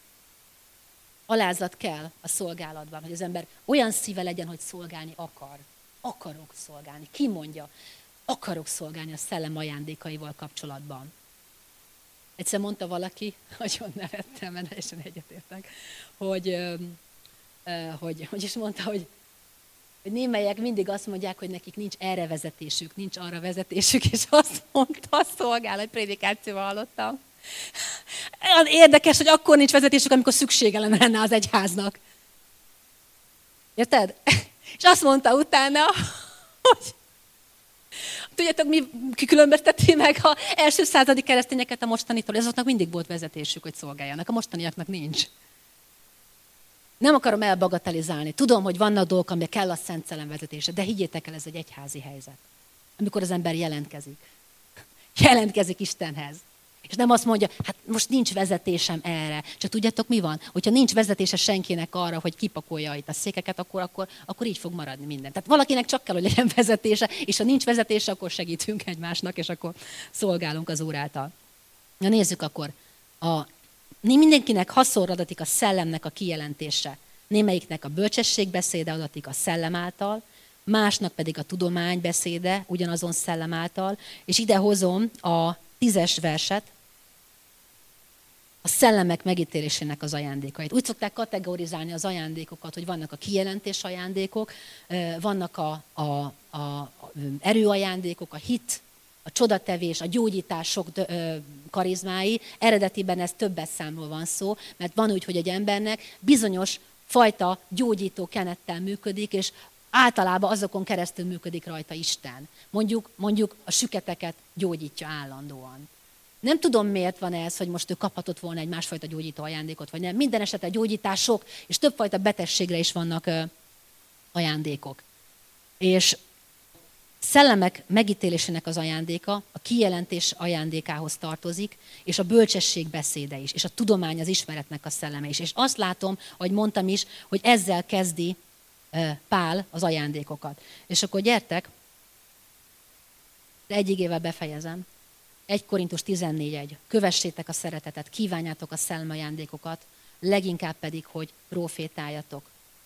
Alázat kell a szolgálatban, hogy az ember olyan szíve legyen, hogy szolgálni akar. Akarok szolgálni. Ki mondja? Akarok szolgálni a szellem ajándékaival kapcsolatban. Egyszer mondta valaki, nagyon nevettem, mert teljesen egyetértek, hogy, hogy, hogy is mondta, hogy, hogy némelyek mindig azt mondják, hogy nekik nincs erre vezetésük, nincs arra vezetésük, és azt mondta a szolgálat, prédikációval hallottam. Olyan érdekes, hogy akkor nincs vezetésük, amikor szüksége lenne az egyháznak. Érted? És azt mondta utána, hogy tudjátok, mi kikülönbözteti meg az első századi keresztényeket a mostanitól? Azoknak mindig volt vezetésük, hogy szolgáljanak. A mostaniaknak nincs. Nem akarom elbagatelizálni. Tudom, hogy vannak dolgok, amire kell a Szent Szellem vezetése, de higgyétek el, ez egy egyházi helyzet. Amikor az ember jelentkezik. Jelentkezik Istenhez. És nem azt mondja, hát most nincs vezetésem erre. Csak tudjátok, mi van? Hogyha nincs vezetése senkinek arra, hogy kipakolja itt a székeket, akkor, akkor, akkor így fog maradni minden. Tehát valakinek csak kell, hogy legyen vezetése, és ha nincs vezetése, akkor segítünk egymásnak, és akkor szolgálunk az Úr által. Na nézzük akkor. A, mindenkinek haszonra adatik a szellemnek a kijelentése. Némelyiknek a bölcsesség beszéde adatik a szellem által, másnak pedig a tudomány beszéde ugyanazon szellem által, és ide hozom a tízes verset, a szellemek megítélésének az ajándékait. Úgy szokták kategorizálni az ajándékokat, hogy vannak a kijelentés ajándékok, vannak a, a, a erőajándékok, a hit, a csodatevés, a gyógyítások karizmái. Eredetiben ez többes számról van szó, mert van úgy, hogy egy embernek bizonyos fajta gyógyító kenettel működik, és általában azokon keresztül működik rajta Isten. Mondjuk, mondjuk a süketeket gyógyítja állandóan. Nem tudom, miért van ez, hogy most ő kaphatott volna egy másfajta gyógyító ajándékot, vagy nem. Minden esetre gyógyítások, és többfajta betegségre is vannak ö, ajándékok. És szellemek megítélésének az ajándéka, a kijelentés ajándékához tartozik, és a bölcsesség beszéde is, és a tudomány az ismeretnek a szelleme is. És azt látom, ahogy mondtam is, hogy ezzel kezdi Pál az ajándékokat. És akkor gyertek, egy igével befejezem. egy Korintus tizennégy egy. Kövessétek a szeretetet, kívánjátok a szellemi ajándékokat, leginkább pedig, hogy prófétáljatok.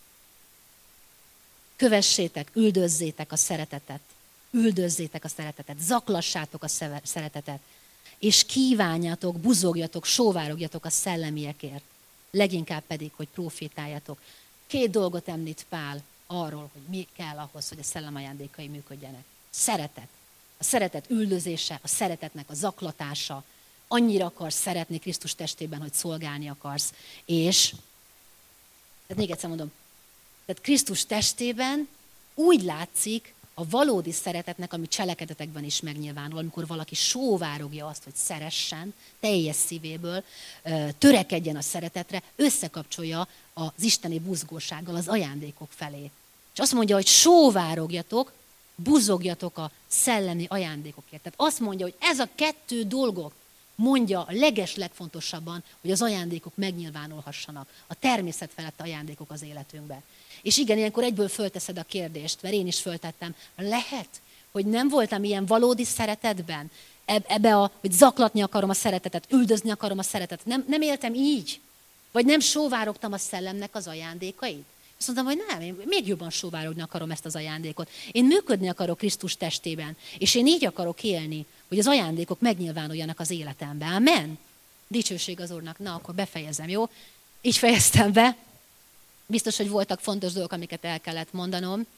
Kövessétek, üldözzétek a szeretetet, üldözzétek a szeretetet, zaklassátok a szeretetet, és kívánjátok, buzogjatok, sóvárogjatok a szellemiekért, leginkább pedig, hogy prófétáljatok. Két dolgot említ Pál arról, hogy mi kell ahhoz, hogy a szellem ajándékai működjenek. Szeretet. A szeretet üldözése, a szeretetnek a zaklatása. Annyira akarsz szeretni Krisztus testében, hogy szolgálni akarsz. És, tehát még egyszer mondom, tehát Krisztus testében úgy látszik a valódi szeretetnek, ami cselekedetekben is megnyilvánul, amikor valaki sóvárogja azt, hogy szeressen, teljes szívéből, törekedjen a szeretetre, összekapcsolja az isteni buzgósággal az ajándékok felé. És azt mondja, hogy sóvárogjatok, buzogjatok a szellemi ajándékokért. Tehát azt mondja, hogy ez a kettő dolgot mondja a leges legfontosabban, hogy az ajándékok megnyilvánulhassanak. A természet felett ajándékok az életünkben. És igen, ilyenkor egyből fölteszed a kérdést, mert én is föltettem, lehet, hogy nem voltam ilyen valódi szeretetben, ebbe a, hogy zaklatni akarom a szeretetet, üldözni akarom a szeretetet. Nem, nem éltem így. Vagy nem sóvárogtam a szellemnek az ajándékait. Azt mondtam, hogy nem, én még jobban sóvárogni akarom ezt az ajándékot. Én működni akarok Krisztus testében, és én így akarok élni, hogy az ajándékok megnyilvánuljanak az életemben. Amen. Dicsőség az Úrnak. Na, akkor befejezem, jó? Így fejeztem be. Biztos, hogy voltak fontos dolgok, amiket el kellett mondanom.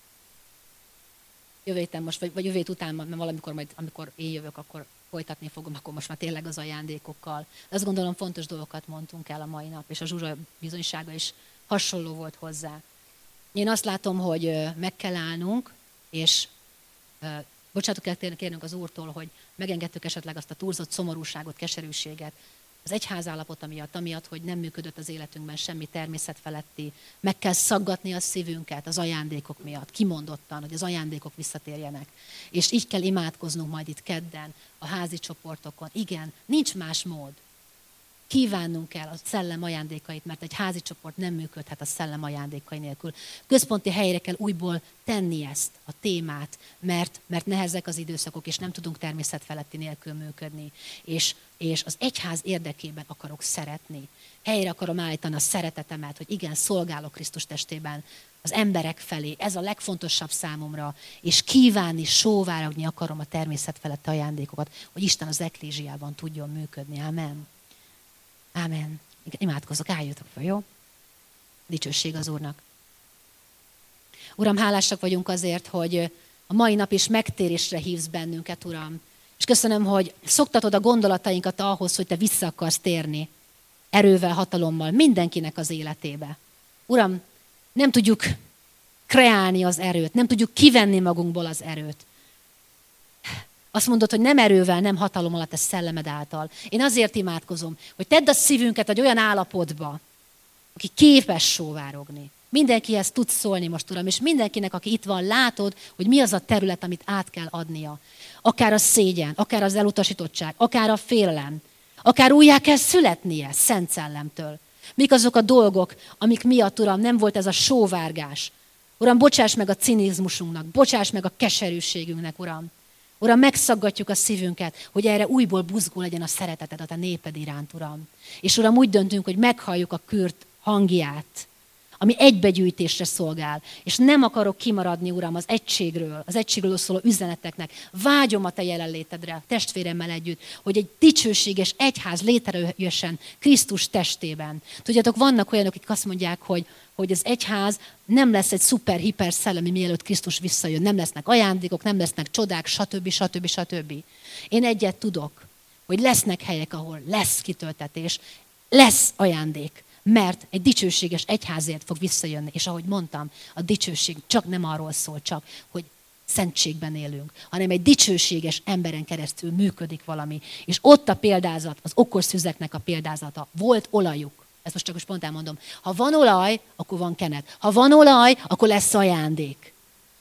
Jövő héten most, vagy, vagy jövő hét után, mert valamikor majd, amikor én jövök, akkor folytatni fogom, akkor most már tényleg az ajándékokkal. De azt gondolom, fontos dolgokat mondtunk el a mai nap, és a Zsuzsa bizonysága is hasonló volt hozzá. Én azt látom, hogy meg kell állnunk, és bocsánatot kell kérnünk az Úrtól, hogy megengedtük esetleg azt a túlzott szomorúságot, keserűséget, az egyház állapota miatt, amiatt, hogy nem működött az életünkben semmi természetfeletti. Meg kell szaggatni a szívünket az ajándékok miatt, kimondottan, hogy az ajándékok visszatérjenek. És így kell imádkoznunk majd itt kedden, a házi csoportokon. Igen, nincs más mód. Kívánnunk kell a szellem ajándékait, mert egy házi csoport nem működhet a szellem ajándékai nélkül. Központi helyre kell újból tenni ezt a témát, mert, mert nehezek az időszakok, és nem tudunk természetfeletti nélkül működni. És, és az egyház érdekében akarok szeretni. Helyre akarom állítani a szeretetemet, hogy igen, szolgálok Krisztus testében az emberek felé. Ez a legfontosabb számomra. És kívánni, sóvárogni akarom a természetfeletti ajándékokat, hogy Isten az eklézsiában tudjon működni. Amen. Ámen. Imádkozok, álljatok fel, jó? Dicsőség az Úrnak. Uram, hálásak vagyunk azért, hogy a mai nap is megtérésre hívsz bennünket, Uram. És köszönöm, hogy szoktatod a gondolatainkat ahhoz, hogy Te vissza akarsz térni erővel, hatalommal mindenkinek az életébe. Uram, nem tudjuk kreálni az erőt, nem tudjuk kivenni magunkból az erőt. Azt mondod, hogy nem erővel, nem hatalommal, a Te szellemed által. Én azért imádkozom, hogy tedd a szívünket egy olyan állapotba, aki képes sóvárogni. Mindenkihez tudsz szólni most, Uram, és mindenkinek, aki itt van, látod, hogy mi az a terület, amit át kell adnia. Akár a szégyen, akár az elutasítottság, akár a félelem, akár újjá kell születnie Szent Szellemtől. Mik azok a dolgok, amik miatt, Uram, nem volt ez a sóvárgás. Uram, bocsáss meg a cinizmusunknak, bocsáss meg a keserűségünknek, Uram. Uram, megszaggatjuk a szívünket, hogy erre újból buzgó legyen a szereteted a Te néped iránt, Uram. És Uram, úgy döntünk, hogy meghalljuk a kürt hangját, ami egybegyűjtésre szolgál. És nem akarok kimaradni, Uram, az egységről, az egységről szóló üzeneteknek. Vágyom a Te jelenlétedre, testvéremmel együtt, hogy egy dicsőséges egyház létrejöjjön Krisztus testében. Tudjátok, vannak olyanok, akik azt mondják, hogy, hogy az egyház nem lesz egy szuper-hiper szellemi, mielőtt Krisztus visszajön. Nem lesznek ajándékok, nem lesznek csodák, stb. stb. stb. Én egyet tudok, hogy lesznek helyek, ahol lesz kitöltetés, lesz ajándék. Mert egy dicsőséges egyházért fog visszajönni. És ahogy mondtam, a dicsőség csak nem arról szól csak, hogy szentségben élünk, hanem egy dicsőséges emberen keresztül működik valami. És ott a példázat, az okos szüzeknek a példázata. Volt olajuk. Ezt most csak spontán mondom. Ha van olaj, akkor van kenet. Ha van olaj, akkor lesz ajándék.